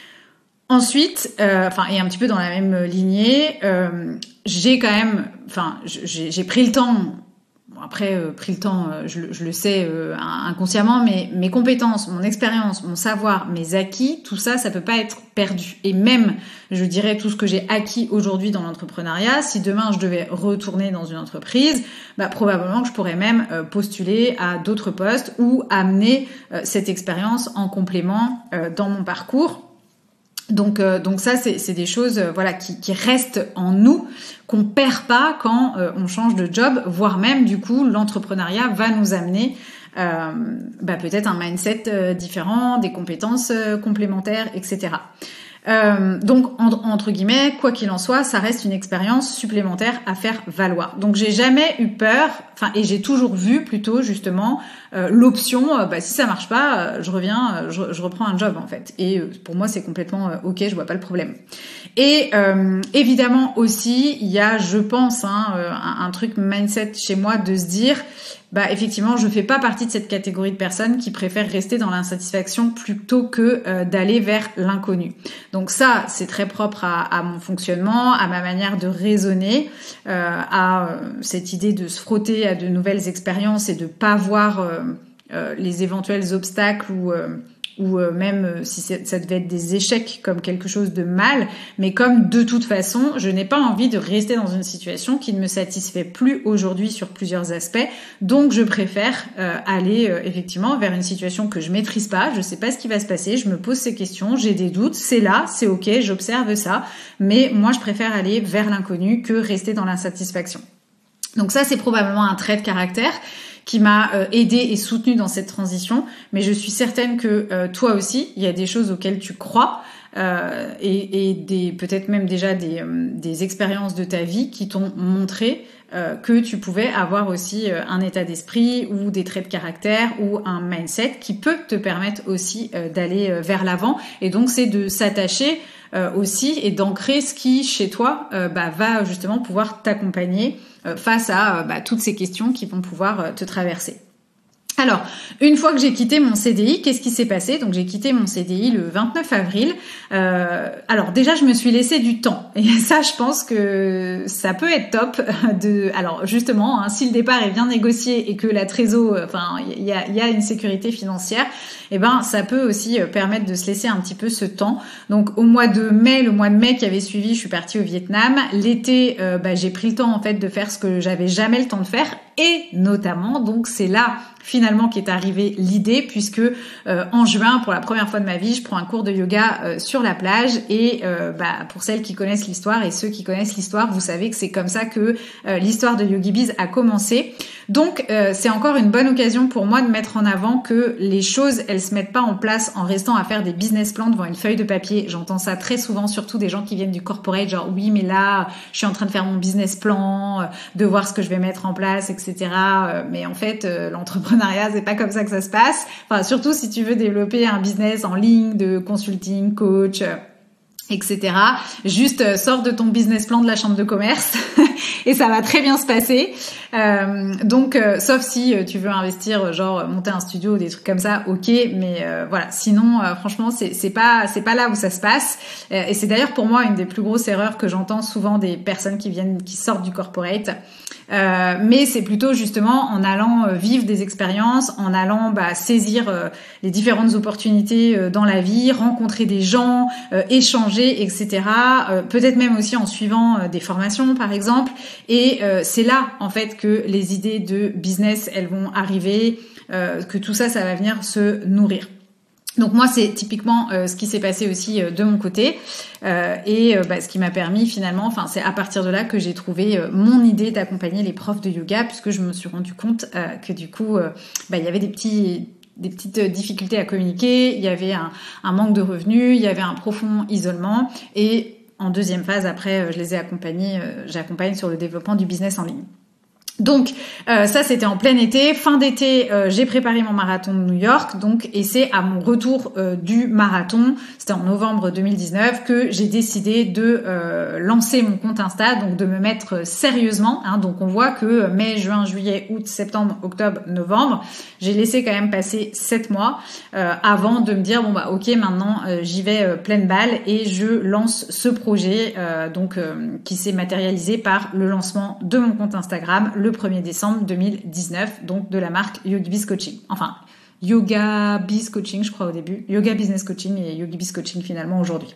Ensuite, euh, enfin, et un petit peu dans la même lignée, euh, j'ai quand même, enfin, j'ai, j'ai pris le temps. Bon, après, euh, pris le temps, euh, je, je le sais euh, inconsciemment, mais mes compétences, mon expérience, mon savoir, mes acquis, tout ça, ça peut pas être perdu. Et même, je dirais, tout ce que j'ai acquis aujourd'hui dans l'entrepreneuriat, si demain je devais retourner dans une entreprise, bah, probablement que je pourrais même euh, postuler à d'autres postes ou amener euh, cette expérience en complément euh, dans mon parcours. Donc, euh, donc ça, c'est, c'est des choses, euh, voilà, qui, qui restent en nous, qu'on perd pas quand euh, on change de job, voire même, du coup, l'entrepreneuriat va nous amener euh, bah, peut-être un mindset euh, différent, des compétences euh, complémentaires, et cetera. Euh, donc en, entre guillemets, quoi qu'il en soit, ça reste une expérience supplémentaire à faire valoir. Donc j'ai jamais eu peur, enfin et j'ai toujours vu plutôt justement euh, l'option, euh, bah, si ça marche pas, euh, je reviens, euh, je, je reprends un job en fait. Et euh, pour moi c'est complètement euh, ok, je vois pas le problème. Et euh, évidemment aussi, il y a, je pense, hein, euh, un, un truc mindset chez moi de se dire bah effectivement, je fais pas partie de cette catégorie de personnes qui préfèrent rester dans l'insatisfaction plutôt que euh, d'aller vers l'inconnu. Donc ça, c'est très propre à, à mon fonctionnement, à ma manière de raisonner, euh, à euh, cette idée de se frotter à de nouvelles expériences et de pas voir euh, euh, les éventuels obstacles ou euh, ou euh, même euh, si ça devait être des échecs comme quelque chose de mal, mais comme de toute façon, je n'ai pas envie de rester dans une situation qui ne me satisfait plus aujourd'hui sur plusieurs aspects, donc je préfère euh, aller euh, effectivement vers une situation que je maîtrise pas, je sais pas ce qui va se passer, je me pose ces questions, j'ai des doutes, c'est là, c'est ok, j'observe ça, mais moi je préfère aller vers l'inconnu que rester dans l'insatisfaction. Donc ça, c'est probablement un trait de caractère qui m'a euh, aidé et soutenu dans cette transition, mais je suis certaine que euh, toi aussi, il y a des choses auxquelles tu crois euh, et, et des peut-être même déjà des, euh, des expériences de ta vie qui t'ont montré euh, que tu pouvais avoir aussi euh, un état d'esprit ou des traits de caractère ou un mindset qui peut te permettre aussi euh, d'aller euh, vers l'avant. Et donc, c'est de s'attacher euh, aussi et d'ancrer ce qui, chez toi, euh, bah, va justement pouvoir t'accompagner face à bah, toutes ces questions qui vont pouvoir te traverser. Alors, une fois que j'ai quitté mon C D I, qu'est-ce qui s'est passé? Donc, j'ai quitté mon C D I le vingt-neuf avril. Euh, alors, déjà, je me suis laissé du temps. Et ça, je pense que ça peut être top. De... Alors, justement, hein, si le départ est bien négocié et que la trésor, enfin, il y a, y a une sécurité financière, eh ben, ça peut aussi permettre de se laisser un petit peu ce temps. Donc, au mois de mai, le mois de mai qui avait suivi, je suis partie au Vietnam. L'été, euh, bah, j'ai pris le temps, en fait, de faire ce que j'avais jamais le temps de faire. Et notamment, donc, c'est là finalement qu'est arrivée l'idée, puisque euh, en juin, pour la première fois de ma vie, je prends un cours de yoga euh, sur la plage et euh, bah, pour celles qui connaissent l'histoire et ceux qui connaissent l'histoire, vous savez que c'est comme ça que euh, l'histoire de YogiBiz a commencé. Donc euh, c'est encore une bonne occasion pour moi de mettre en avant que les choses, elles se mettent pas en place en restant à faire des business plans devant une feuille de papier. J'entends ça très souvent, surtout des gens qui viennent du corporate, genre oui mais là je suis en train de faire mon business plan, euh, de voir ce que je vais mettre en place, et cetera. Euh, mais en fait euh, l'entrepreneuriat c'est pas comme ça que ça se passe. Enfin surtout si tu veux développer un business en ligne de consulting, coach, euh, et cetera. Juste euh, sors de ton business plan de la chambre de commerce et ça va très bien se passer. Euh, donc, euh, sauf si euh, tu veux investir, genre monter un studio ou des trucs comme ça, ok. Mais euh, voilà, sinon, euh, franchement, c'est, c'est pas, c'est pas là où ça se passe. Euh, et c'est d'ailleurs pour moi une des plus grosses erreurs que j'entends souvent des personnes qui viennent, qui sortent du corporate. Euh, mais c'est plutôt justement en allant euh, vivre des expériences, en allant bah, saisir euh, les différentes opportunités euh, dans la vie, rencontrer des gens, euh, échanger, et cetera. Euh, peut-être même aussi en suivant euh, des formations, par exemple. Et euh, c'est là, en fait, que les idées de business, elles vont arriver, euh, que tout ça, ça va venir se nourrir. Donc moi, c'est typiquement euh, ce qui s'est passé aussi euh, de mon côté euh, et euh, bah, ce qui m'a permis finalement, enfin c'est à partir de là que j'ai trouvé euh, mon idée d'accompagner les profs de yoga, puisque je me suis rendu compte euh, que du coup, euh, bah, il y avait des petits... des petites difficultés à communiquer, il y avait un, un manque de revenus, il y avait un profond isolement et en deuxième phase, après, je les ai accompagnés, euh, j'accompagne sur le développement du business en ligne. Donc euh, ça c'était en plein été, fin d'été euh, j'ai préparé mon marathon de New York, donc et c'est à mon retour euh, du marathon, c'était en novembre deux mille dix-neuf que j'ai décidé de euh, lancer mon compte Insta, donc de me mettre sérieusement, hein, donc on voit que mai, juin, juillet, août, septembre, octobre, novembre, j'ai laissé quand même passer sept mois euh, avant de me dire bon bah ok maintenant euh, j'y vais euh, pleine balle et je lance ce projet euh, donc euh, qui s'est matérialisé par le lancement de mon compte Instagram le premier décembre deux mille dix-neuf, donc de la marque YogiBiz Coaching. Enfin, YogaBiz Coaching, je crois au début. Yoga Business Coaching et YogiBiz Coaching finalement aujourd'hui.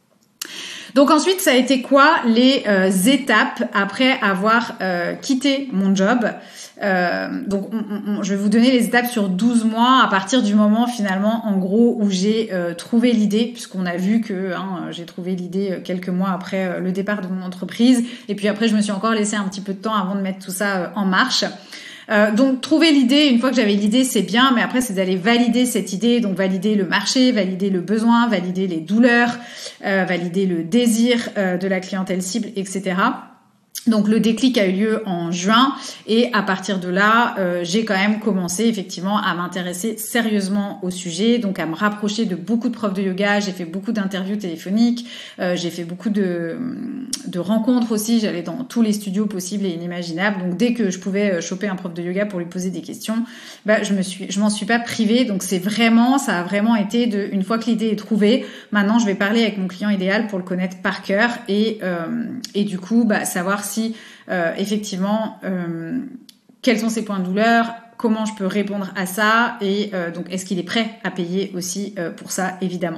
Donc ensuite, ça a été quoi les euh, étapes après avoir euh, quitté mon job? euh, Donc on, on, je vais vous donner les étapes sur douze mois à partir du moment finalement en gros où j'ai euh, trouvé l'idée, puisqu'on a vu que hein, j'ai trouvé l'idée quelques mois après euh, le départ de mon entreprise et puis après je me suis encore laissé un petit peu de temps avant de mettre tout ça euh, en marche. Euh, donc trouver l'idée, une fois que j'avais l'idée c'est bien, mais après c'est d'aller valider cette idée, donc valider le marché, valider le besoin, valider les douleurs, euh, valider le désir euh, de la clientèle cible, et cetera. Donc le déclic a eu lieu en juin et à partir de là, euh, j'ai quand même commencé effectivement à m'intéresser sérieusement au sujet, donc à me rapprocher de beaucoup de profs de yoga. J'ai fait beaucoup d'interviews téléphoniques, euh, j'ai fait beaucoup de, de rencontres aussi, j'allais dans tous les studios possibles et inimaginables. Donc dès que je pouvais choper un prof de yoga pour lui poser des questions, bah, je me suis, je m'en suis pas privée. Donc c'est vraiment, ça a vraiment été de, une fois que l'idée est trouvée, maintenant je vais parler avec mon client idéal pour le connaître par cœur et, euh, et du coup bah, savoir si Si, euh, effectivement, euh, quels sont ses points de douleur, comment je peux répondre à ça et euh, donc est-ce qu'il est prêt à payer aussi euh, pour ça, évidemment.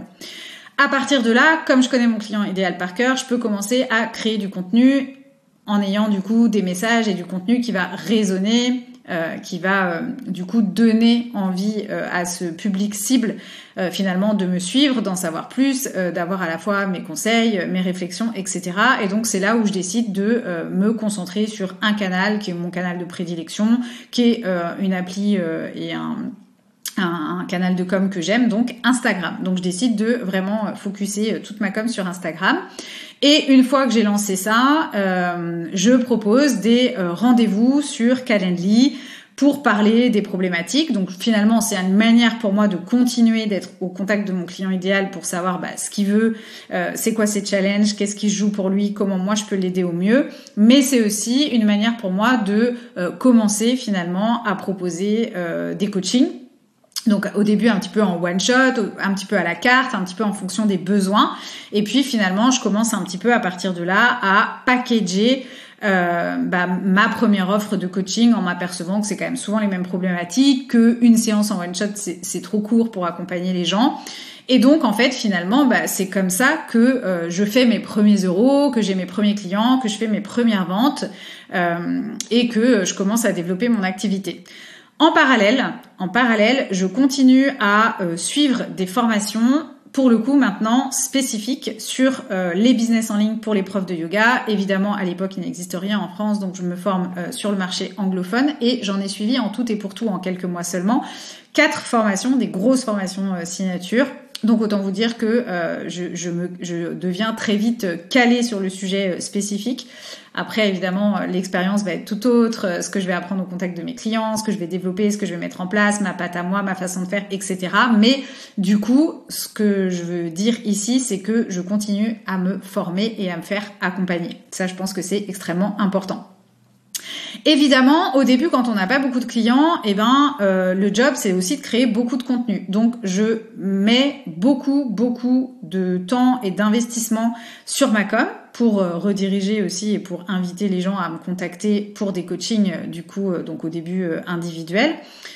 À partir de là, comme je connais mon client idéal par cœur, je peux commencer à créer du contenu en ayant du coup des messages et du contenu qui va résonner, euh, qui va euh, du coup donner envie euh, à ce public cible euh, finalement de me suivre, d'en savoir plus, euh, d'avoir à la fois mes conseils, mes réflexions, et cetera. Et donc c'est là où je décide de euh, me concentrer sur un canal qui est mon canal de prédilection, qui est euh, une appli euh, et un Un, un canal de com que j'aime, donc Instagram. Donc je décide de vraiment focuser toute ma com sur Instagram. Et une fois que j'ai lancé ça, euh, je propose des euh, rendez-vous sur Calendly pour parler des problématiques. Donc finalement, c'est une manière pour moi de continuer d'être au contact de mon client idéal pour savoir bah, ce qu'il veut, euh, c'est quoi ses challenges, qu'est-ce qui joue pour lui, comment moi je peux l'aider au mieux. Mais c'est aussi une manière pour moi de euh, commencer finalement à proposer euh, des coachings. Donc au début un petit peu en one shot, un petit peu à la carte, un petit peu en fonction des besoins. Et puis finalement je commence un petit peu à partir de là à packager euh, bah, ma première offre de coaching en m'apercevant que c'est quand même souvent les mêmes problématiques, qu'une séance en one shot c'est, c'est trop court pour accompagner les gens. Et donc en fait finalement bah, c'est comme ça que euh, je fais mes premiers euros, que j'ai mes premiers clients, que je fais mes premières ventes euh, et que je commence à développer mon activité. En parallèle, en parallèle, je continue à euh, suivre des formations, pour le coup maintenant spécifiques sur euh, les business en ligne pour les profs de yoga. Évidemment, à l'époque, il n'existe rien en France, donc je me forme euh, sur le marché anglophone et j'en ai suivi en tout et pour tout en quelques mois seulement quatre formations, des grosses formations euh, signature. Donc autant vous dire que euh, je, je, me, je deviens très vite calée sur le sujet spécifique. Après, évidemment, l'expérience va être tout autre, ce que je vais apprendre au contact de mes clients, ce que je vais développer, ce que je vais mettre en place, ma patte à moi, ma façon de faire, et cetera. Mais du coup, ce que je veux dire ici, c'est que je continue à me former et à me faire accompagner. Ça, je pense que c'est extrêmement important. Évidemment, au début, quand on n'a pas beaucoup de clients, eh ben, euh, le job, c'est aussi de créer beaucoup de contenu. Donc, je mets beaucoup, beaucoup de temps et d'investissement sur ma com pour euh, rediriger aussi et pour inviter les gens à me contacter pour des coachings, euh, du coup, euh, donc au début euh, individuels.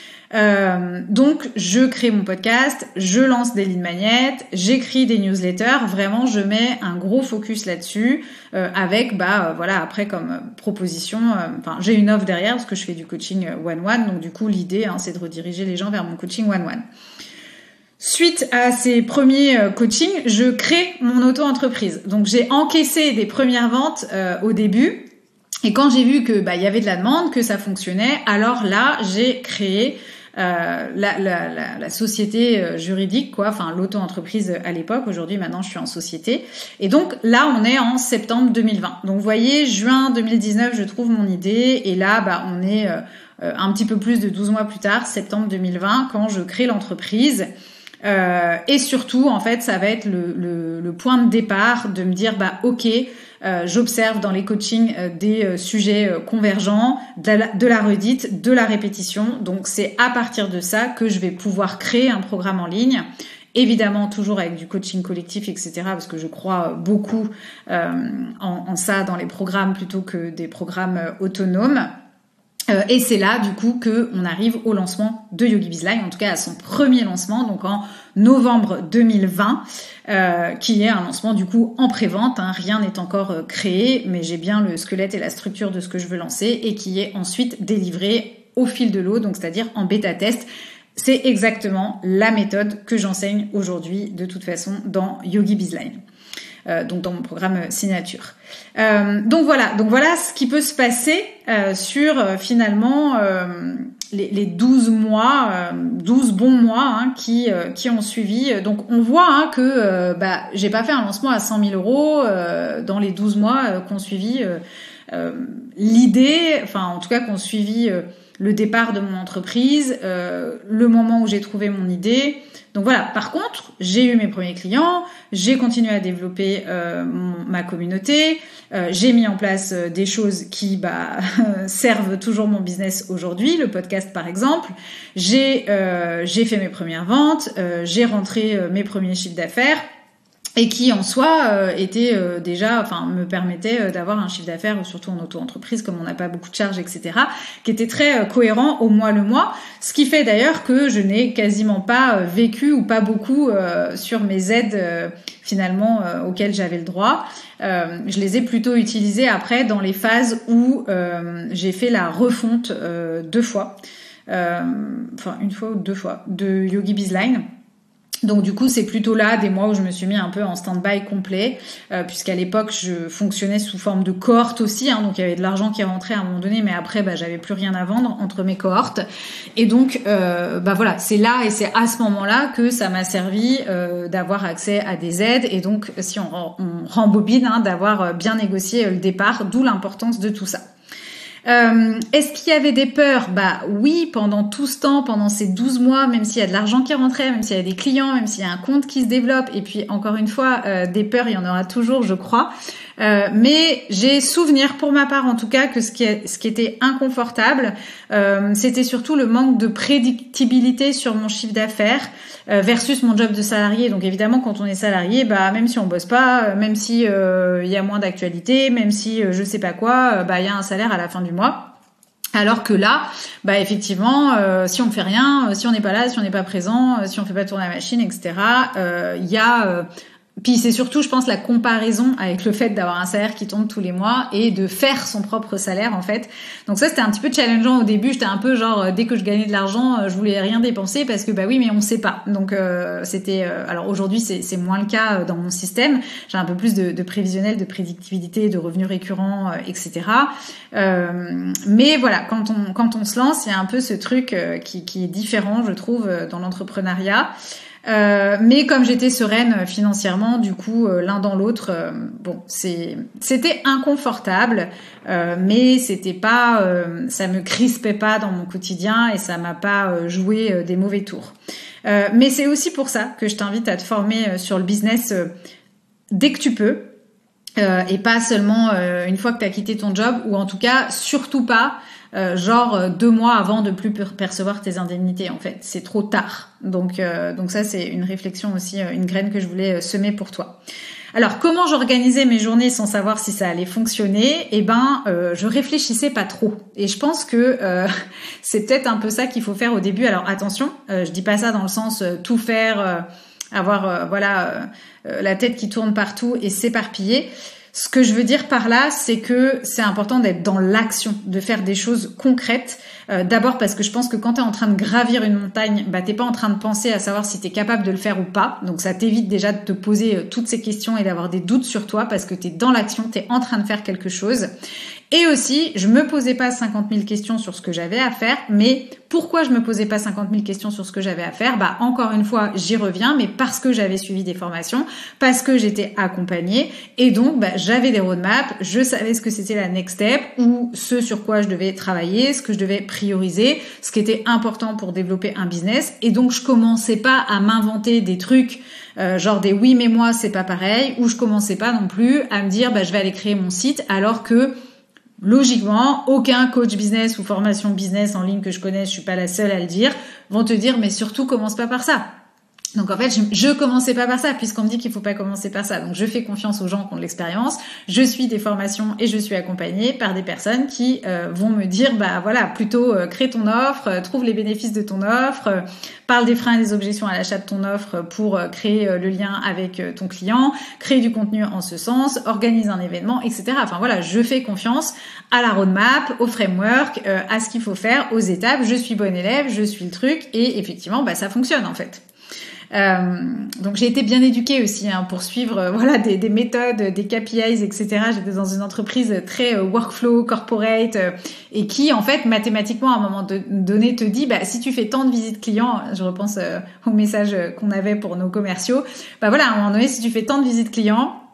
Euh, donc je crée mon podcast, je lance des lead magnets, j'écris des newsletters, vraiment je mets un gros focus là-dessus euh, avec bah euh, voilà après comme euh, proposition, enfin euh, j'ai une offre derrière parce que je fais du coaching one-one, donc du coup l'idée hein, c'est de rediriger les gens vers mon coaching one-one. Suite à ces premiers euh, coachings, je crée mon auto-entreprise. Donc j'ai encaissé des premières ventes euh, au début. Et quand j'ai vu que bah il y avait de la demande, que ça fonctionnait, alors là j'ai créé euh, la, la, la, la société juridique, quoi, enfin l'auto-entreprise à l'époque. Aujourd'hui, maintenant, je suis en société. Et donc là, on est en septembre deux mille vingt. Donc vous voyez, juin deux mille dix-neuf, je trouve mon idée, et là, bah on est euh, un petit peu plus de douze mois plus tard, septembre deux mille vingt, quand je crée l'entreprise. Euh, et surtout, en fait, ça va être le, le, le point de départ de me dire, bah ok. Euh, j'observe dans les coachings euh, des euh, sujets euh, convergents, de la, de la redite, de la répétition. Donc c'est à partir de ça que je vais pouvoir créer un programme en ligne. Évidemment, toujours avec du coaching collectif, et cetera. Parce que je crois beaucoup euh, en, en ça dans les programmes plutôt que des programmes euh, autonomes. Euh, et c'est là, du coup, qu'on arrive au lancement de YogiBiz Live, en tout cas à son premier lancement, donc en novembre deux mille vingt, euh, qui est un lancement, du coup, en pré-vente. Hein, rien n'est encore euh, créé, mais j'ai bien le squelette et la structure de ce que je veux lancer et qui est ensuite délivré au fil de l'eau, donc c'est-à-dire en bêta-test. C'est exactement la méthode que j'enseigne aujourd'hui, de toute façon, dans YogiBiz Live. Euh, donc dans mon programme euh, signature. Euh, donc voilà, donc voilà ce qui peut se passer euh, sur euh, finalement euh, les, les douze mois, euh, douze bons mois hein, qui euh, qui ont suivi. Donc on voit hein, que euh, bah j'ai pas fait un lancement à cent mille euros euh, dans les douze mois euh, qu'on suivi. Euh, euh, l'idée, enfin en tout cas qu'on suivi euh, le départ de mon entreprise, euh, le moment où j'ai trouvé mon idée. Donc voilà, par contre, j'ai eu mes premiers clients, j'ai continué à développer euh, mon, ma communauté, euh, j'ai mis en place euh, des choses qui bah, servent toujours mon business aujourd'hui, le podcast par exemple, j'ai, euh, j'ai fait mes premières ventes, euh, j'ai rentré euh, mes premiers chiffres d'affaires, et qui en soi euh, était euh, déjà, enfin me permettait euh, d'avoir un chiffre d'affaires, surtout en auto-entreprise, comme on n'a pas beaucoup de charges, et cetera, qui était très euh, cohérent au mois le mois, ce qui fait d'ailleurs que je n'ai quasiment pas euh, vécu ou pas beaucoup euh, sur mes aides euh, finalement euh, auxquelles j'avais le droit. Euh, je les ai plutôt utilisées après dans les phases où euh, j'ai fait la refonte euh, deux fois, euh, enfin une fois ou deux fois, de YogiBizline. Donc du coup, c'est plutôt là des mois où je me suis mis un peu en stand-by complet, euh, puisqu'à l'époque, je fonctionnais sous forme de cohorte aussi, hein, donc il y avait de l'argent qui rentrait à un moment donné, mais après, bah, j'avais plus rien à vendre entre mes cohortes. Et donc, euh, bah voilà, c'est là et c'est à ce moment-là que ça m'a servi euh, d'avoir accès à des aides, et donc, si on, on rembobine, hein, d'avoir bien négocié le départ, d'où l'importance de tout ça. Euh, est-ce qu'il y avait des peurs? Bah oui, pendant tout ce temps, pendant ces douze mois, même s'il y a de l'argent qui rentrait, même s'il y a des clients, même s'il y a un compte qui se développe, et puis encore une fois, euh, des peurs, il y en aura toujours, je crois. Euh, mais j'ai souvenir, pour ma part en tout cas, que ce qui, est, ce qui était inconfortable, euh, c'était surtout le manque de prédictibilité sur mon chiffre d'affaires euh, versus mon job de salarié. Donc évidemment, quand on est salarié, bah même si on bosse pas, même si euh, il y a moins d'actualité, même si euh, je sais pas quoi, euh, bah il y a un salaire à la fin du mois. Alors que là, bah effectivement, euh, si on fait rien, euh, si on n'est pas là, si on n'est pas présent, euh, si on fait pas tourner la machine, et cetera. Il euh, y a euh, Puis c'est surtout, je pense, la comparaison avec le fait d'avoir un salaire qui tombe tous les mois et de faire son propre salaire, en fait. Donc ça, c'était un petit peu challengeant au début. J'étais un peu genre, dès que je gagnais de l'argent, je voulais rien dépenser parce que, bah oui, mais on sait pas. Donc euh, c'était... Euh, alors aujourd'hui, c'est, c'est moins le cas dans mon système. J'ai un peu plus de, de prévisionnel, de prédictibilité, de revenus récurrents, euh, et cetera. Euh, mais voilà, quand on, quand on se lance, il y a un peu ce truc euh, qui, qui est différent, je trouve, dans l'entrepreneuriat. Euh, mais comme j'étais sereine financièrement, du coup, euh, l'un dans l'autre, euh, bon, c'est, c'était inconfortable, euh, mais c'était pas, euh, ça me crispait pas dans mon quotidien et ça m'a pas euh, joué euh, des mauvais tours. Euh, mais c'est aussi pour ça que je t'invite à te former euh, sur le business euh, dès que tu peux, euh, et pas seulement euh, une fois que tu as quitté ton job, ou en tout cas surtout pas. Euh, genre deux mois avant de plus percevoir tes indemnités, en fait. C'est trop tard. Donc, euh, donc ça, c'est une réflexion aussi, une graine que je voulais semer pour toi. Alors, comment j'organisais mes journées sans savoir si ça allait fonctionner? Eh ben, euh, je réfléchissais pas trop. Et je pense que euh, c'est peut-être un peu ça qu'il faut faire au début. Alors, attention, euh, je dis pas ça dans le sens euh, tout faire, euh, avoir euh, voilà euh, la tête qui tourne partout et s'éparpiller. Ce que je veux dire par là, c'est que c'est important d'être dans l'action, de faire des choses concrètes. Euh, d'abord parce que je pense que quand tu es en train de gravir une montagne, bah t'es pas en train de penser à savoir si tu es capable de le faire ou pas. Donc ça t'évite déjà de te poser euh, toutes ces questions et d'avoir des doutes sur toi parce que tu es dans l'action, tu es en train de faire quelque chose. Et aussi, je me posais pas cinquante mille questions sur ce que j'avais à faire, mais pourquoi je me posais pas cinquante mille questions sur ce que j'avais à faire? Bah, encore une fois, j'y reviens, mais parce que j'avais suivi des formations, parce que j'étais accompagnée, et donc, bah, j'avais des roadmaps, je savais ce que c'était la next step, ou ce sur quoi je devais travailler, ce que je devais prioriser, ce qui était important pour développer un business, et donc, je commençais pas à m'inventer des trucs, euh, genre des oui, mais moi, c'est pas pareil, ou je commençais pas non plus à me dire, bah, je vais aller créer mon site, alors que logiquement, aucun coach business ou formation business en ligne que je connais, je suis pas la seule à le dire, vont te dire mais surtout commence pas par ça. Donc en fait, je, je commençais pas par ça puisqu'on me dit qu'il faut pas commencer par ça. Donc je fais confiance aux gens qui ont de l'expérience. Je suis des formations et je suis accompagnée par des personnes qui euh, vont me dire bah voilà, plutôt euh, crée ton offre, euh, trouve les bénéfices de ton offre, euh, parle des freins et des objections à l'achat de ton offre pour euh, créer euh, le lien avec euh, ton client, crée du contenu en ce sens, organise un événement, et cetera. Enfin voilà, je fais confiance à la roadmap, au framework, euh, à ce qu'il faut faire, aux étapes. Je suis bonne élève, je suis le truc et effectivement, bah ça fonctionne en fait. Euh, donc j'ai été bien éduquée aussi hein, pour suivre euh, voilà des, des méthodes, des K P Is, et cetera. J'étais dans une entreprise très euh, workflow, corporate euh, et qui en fait mathématiquement à un moment de, donné te dit bah si tu fais tant de visites clients, je repense euh, au message qu'on avait pour nos commerciaux, bah voilà à un moment donné si tu fais tant de visites clients,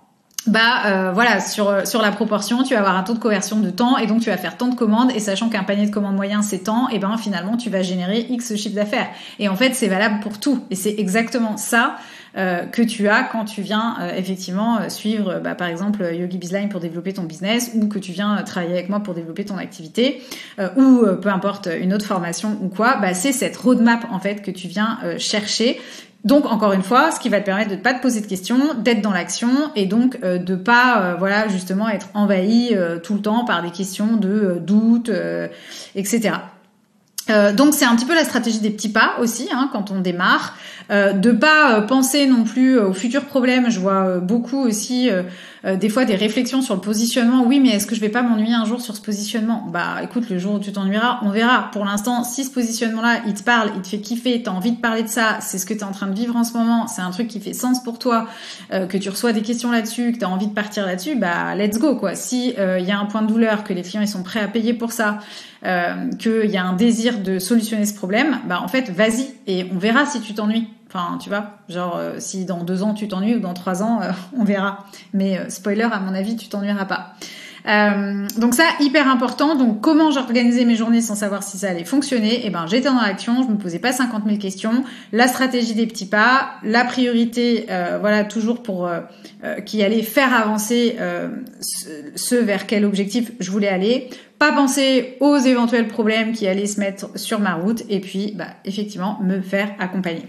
bah euh, voilà, sur sur la proportion, tu vas avoir un taux de conversion de temps et donc tu vas faire tant de commandes, et sachant qu'un panier de commandes moyen c'est tant, et ben finalement tu vas générer X chiffre d'affaires. Et en fait c'est valable pour tout, et c'est exactement ça euh, que tu as quand tu viens euh, effectivement euh, suivre bah, par exemple Yogi Bizline pour développer ton business, ou que tu viens euh, travailler avec moi pour développer ton activité, euh, ou euh, peu importe une autre formation ou quoi. Bah c'est cette roadmap en fait que tu viens euh, chercher. Donc encore une fois, ce qui va te permettre de ne pas te poser de questions, d'être dans l'action, et donc euh, de pas euh, voilà justement être envahi euh, tout le temps par des questions de euh, doute, euh, et cetera. Euh, donc c'est un petit peu la stratégie des petits pas aussi hein, quand on démarre, euh, de pas euh, penser non plus aux futurs problèmes. Je vois euh, beaucoup aussi euh, euh, des fois des réflexions sur le positionnement. Oui, mais est-ce que je vais pas m'ennuyer un jour sur ce positionnement? Bah écoute, le jour où tu t'ennuieras, on verra. Pour l'instant, si ce positionnement-là, il te parle, il te fait kiffer, t'as envie de parler de ça, c'est ce que t'es en train de vivre en ce moment, c'est un truc qui fait sens pour toi, euh, que tu reçois des questions là-dessus, que t'as envie de partir là-dessus, bah let's go quoi. Si il euh, y a un point de douleur, que les clients ils sont prêts à payer pour ça, euh, qu'il y a un désir de solutionner ce problème, bah en fait vas-y, et on verra si tu t'ennuies. Enfin, tu vois, genre euh, si dans deux ans tu t'ennuies ou dans trois ans, euh, on verra. Mais euh, spoiler, à mon avis, tu t'ennuieras pas. Euh, donc ça, hyper important. Donc comment j'organisais mes journées sans savoir si ça allait fonctionner? Eh ben, j'étais dans l'action, je me posais pas cinquante mille questions. La stratégie des petits pas, la priorité, euh, voilà, toujours pour euh, euh, qui allait faire avancer euh, ce, ce vers quel objectif je voulais aller. Pas penser aux éventuels problèmes qui allaient se mettre sur ma route, et puis, bah, effectivement, me faire accompagner.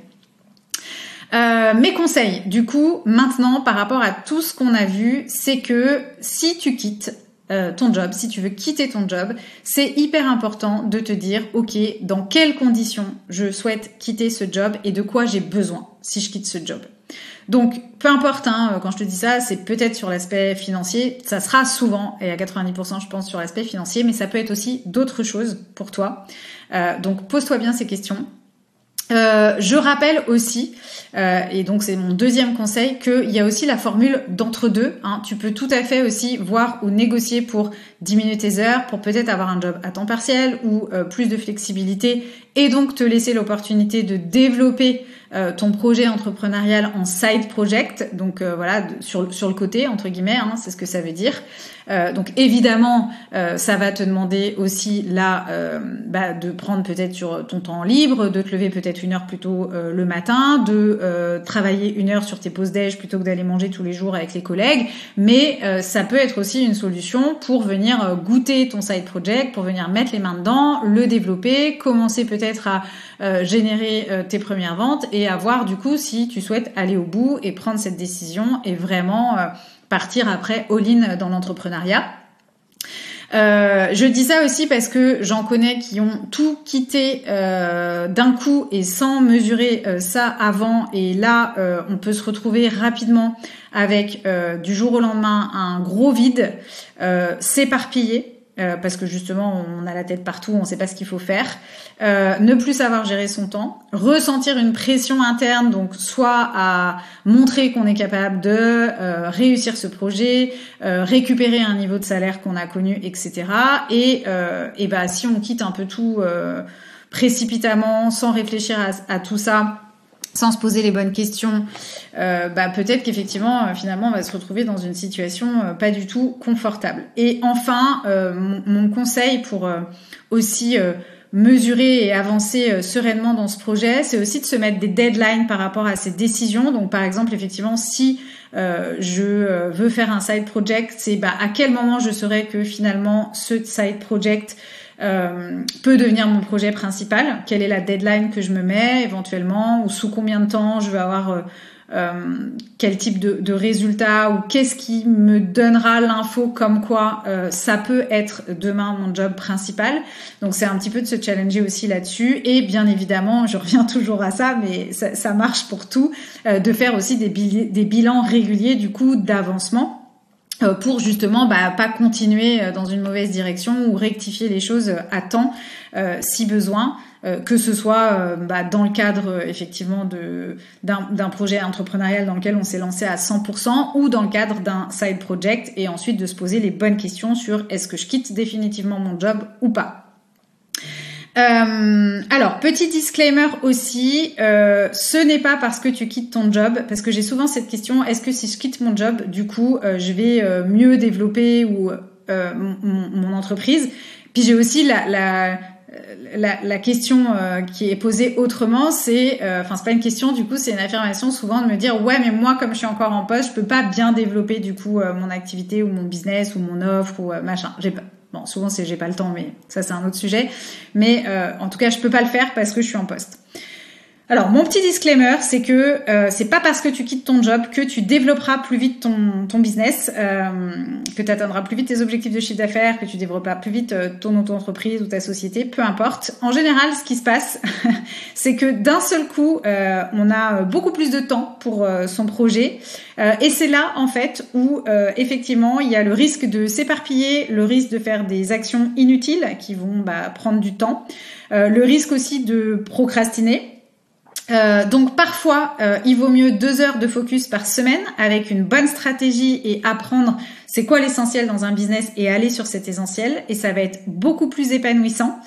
Euh, mes conseils, du coup, maintenant, par rapport à tout ce qu'on a vu, c'est que si tu quittes euh, ton job, si tu veux quitter ton job, c'est hyper important de te dire, ok, dans quelles conditions je souhaite quitter ce job et de quoi j'ai besoin si je quitte ce job. Donc, peu importe, hein, quand je te dis ça, c'est peut-être sur l'aspect financier, ça sera souvent, et à quatre-vingt-dix pour cent je pense, sur l'aspect financier, mais ça peut être aussi d'autres choses pour toi. Euh, donc, pose-toi bien ces questions. Euh, je rappelle aussi, euh, et donc c'est mon deuxième conseil, qu'il y a aussi la formule d'entre-deux. Hein. Tu peux tout à fait aussi voir ou négocier pour diminuer tes heures, pour peut-être avoir un job à temps partiel ou euh, plus de flexibilité, et donc te laisser l'opportunité de développer euh, ton projet entrepreneurial en side project, donc euh, voilà, de, sur, sur le côté, entre guillemets, hein, c'est ce que ça veut dire. Euh, donc évidemment, euh, ça va te demander aussi là euh, bah, de prendre peut-être sur ton temps libre, de te lever peut-être une heure plus tôt euh, le matin, de euh, travailler une heure sur tes pauses déj plutôt que d'aller manger tous les jours avec les collègues. Mais euh, ça peut être aussi une solution pour venir euh, goûter ton side project, pour venir mettre les mains dedans, le développer, commencer peut-être à euh, générer euh, tes premières ventes, et à voir du coup si tu souhaites aller au bout et prendre cette décision et vraiment euh, partir après all-in dans l'entrepreneuriat. Euh, je dis ça aussi parce que j'en connais qui ont tout quitté euh, d'un coup et sans mesurer euh, ça avant, et là euh, on peut se retrouver rapidement avec euh, du jour au lendemain un gros vide, euh, s'éparpiller. Euh, parce que justement on a la tête partout, on ne sait pas ce qu'il faut faire, euh, ne plus savoir gérer son temps, ressentir une pression interne, donc soit à montrer qu'on est capable de euh, réussir ce projet, euh, récupérer un niveau de salaire qu'on a connu, et cetera. Et, euh, et bah si on quitte un peu tout euh, précipitamment, sans réfléchir à, à tout ça, sans se poser les bonnes questions, euh, bah peut-être qu'effectivement, euh, finalement, on va se retrouver dans une situation euh, pas du tout confortable. Et enfin, euh, mon, mon conseil pour euh, aussi euh, mesurer et avancer euh, sereinement dans ce projet, c'est aussi de se mettre des deadlines par rapport à ces décisions. Donc, par exemple, effectivement, si euh, je euh, veux faire un side project, c'est bah à quel moment je saurai que finalement ce side project Euh, peut devenir mon projet principal, quelle est la deadline que je me mets éventuellement, ou sous combien de temps je veux avoir euh, euh, quel type de, de résultat, ou qu'est-ce qui me donnera l'info comme quoi euh, ça peut être demain mon job principal. Donc c'est un petit peu de se challenger aussi là-dessus, et bien évidemment, je reviens toujours à ça, mais ça, ça marche pour tout, euh, de faire aussi des, bil- des bilans réguliers du coup d'avancement, pour justement bah, pas continuer dans une mauvaise direction, ou rectifier les choses à temps euh, si besoin, euh, que ce soit euh, bah, dans le cadre effectivement de, d'un, d'un projet entrepreneurial dans lequel on s'est lancé à cent pour cent, ou dans le cadre d'un side project, et ensuite de se poser les bonnes questions sur est-ce que je quitte définitivement mon job ou pas. Euh, alors, petit disclaimer aussi, euh, ce n'est pas parce que tu quittes ton job, parce que j'ai souvent cette question, est-ce que si je quitte mon job, du coup, euh, je vais euh, mieux développer ou euh, mon, mon entreprise. Puis j'ai aussi la, la, la, la question euh, qui est posée autrement, c'est, enfin euh, c'est pas une question, du coup c'est une affirmation souvent de me dire, ouais mais moi comme je suis encore en poste, je peux pas bien développer du coup euh, mon activité ou mon business ou mon offre ou euh, machin. J'ai pas... Bon, souvent c'est j'ai pas le temps, mais ça c'est un autre sujet. Mais euh, en tout cas, je peux pas le faire parce que je suis en poste. Alors, mon petit disclaimer, c'est que euh, c'est pas parce que tu quittes ton job que tu développeras plus vite ton, ton business, euh, que tu atteindras plus vite tes objectifs de chiffre d'affaires, que tu développeras plus vite euh, ton auto-entreprise ou ta société, peu importe. En général, ce qui se passe, c'est que d'un seul coup, euh, on a beaucoup plus de temps pour euh, son projet. Euh, et c'est là, en fait, où euh, effectivement, il y a le risque de s'éparpiller, le risque de faire des actions inutiles qui vont bah, prendre du temps, euh, le risque aussi de procrastiner. Euh, donc parfois, euh, il vaut mieux deux heures de focus par semaine avec une bonne stratégie et apprendre c'est quoi l'essentiel dans un business et aller sur cet essentiel. Et ça va être beaucoup plus épanouissant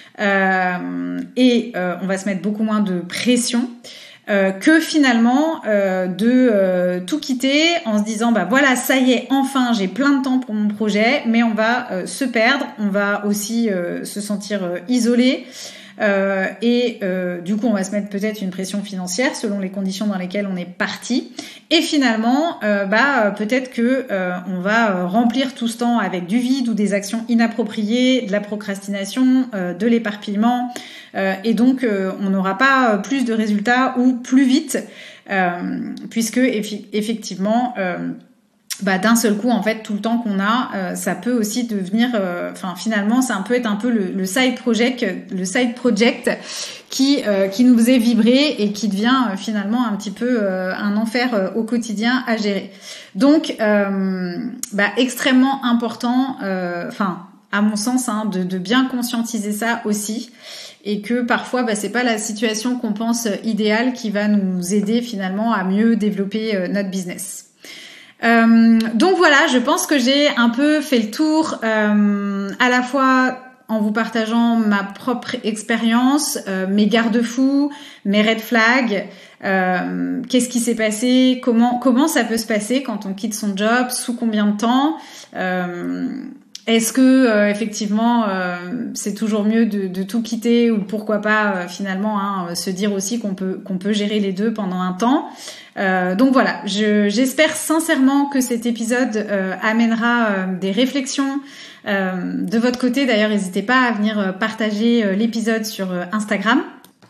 euh, et euh, on va se mettre beaucoup moins de pression euh, que finalement euh, de euh, tout quitter en se disant bah voilà ça y est enfin j'ai plein de temps pour mon projet, mais on va euh, se perdre, on va aussi euh, se sentir euh, isolé. Euh, et euh, du coup on va se mettre peut-être une pression financière selon les conditions dans lesquelles on est parti et finalement euh, bah peut-être que euh, on va remplir tout ce temps avec du vide ou des actions inappropriées, de la procrastination, euh, de l'éparpillement euh, et donc euh, on n'aura pas plus de résultats ou plus vite euh, puisque eff- effectivement euh, bah d'un seul coup en fait tout le temps qu'on a euh, ça peut aussi devenir enfin euh, finalement ça peut être un peu le, le side project le side project qui euh, qui nous faisait vibrer et qui devient euh, finalement un petit peu euh, un enfer euh, au quotidien à gérer. Donc euh, bah extrêmement important enfin euh, à mon sens hein, de, de bien conscientiser ça aussi et que parfois bah, c'est pas la situation qu'on pense idéale qui va nous aider finalement à mieux développer euh, notre business. Euh, donc voilà, je pense que j'ai un peu fait le tour euh, à la fois en vous partageant ma propre expérience, euh, mes garde-fous, mes red flags, euh, qu'est-ce qui s'est passé, comment comment ça peut se passer quand on quitte son job, sous combien de temps, euh, est-ce que euh, effectivement euh, c'est toujours mieux de, de tout quitter ou pourquoi pas euh, finalement hein, se dire aussi qu'on peut qu'on peut gérer les deux pendant un temps. Euh, donc voilà, je, j'espère sincèrement que cet épisode euh, amènera euh, des réflexions euh, de votre côté. D'ailleurs, n'hésitez pas à venir partager euh, l'épisode sur euh, Instagram.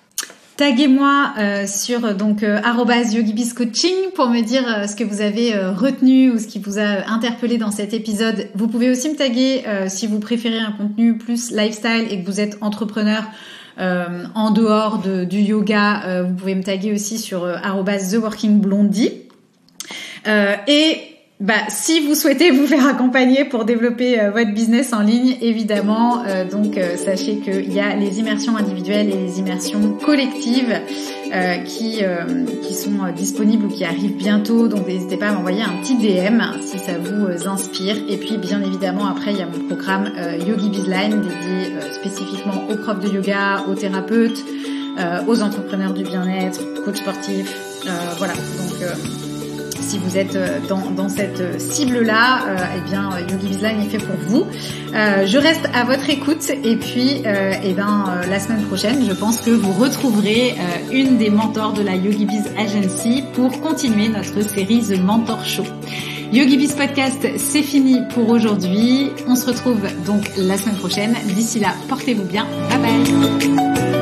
Taguez-moi euh, sur donc euh, arobase yogibizcoaching pour me dire euh, ce que vous avez euh, retenu ou ce qui vous a interpellé dans cet épisode. Vous pouvez aussi me taguer euh, si vous préférez un contenu plus lifestyle et que vous êtes entrepreneur. Euh, en dehors de, du yoga, euh, vous pouvez me taguer aussi sur euh, arobase theworkingblondie. Euh, et bah, si vous souhaitez vous faire accompagner pour développer euh, votre business en ligne, évidemment, euh, donc euh, sachez qu'il y a les immersions individuelles et les immersions collectives euh, qui euh, qui sont euh, disponibles ou qui arrivent bientôt. Donc n'hésitez pas à m'envoyer un petit D M si ça vous euh, inspire. Et puis bien évidemment après il y a mon programme euh, Yogi Bizline dédié euh, spécifiquement aux profs de yoga, aux thérapeutes, euh, aux entrepreneurs du bien-être, coachs sportifs. Euh, voilà donc. Euh, Si vous êtes dans, dans cette cible-là, euh, eh bien, Yogi Bizline est fait pour vous. Euh, je reste à votre écoute et puis, euh, eh ben, euh, la semaine prochaine, je pense que vous retrouverez euh, une des mentors de la Yogi Biz Agency pour continuer notre série The Mentor Show. Yogi Biz Podcast, c'est fini pour aujourd'hui. On se retrouve donc la semaine prochaine. D'ici là, portez-vous bien. Bye bye.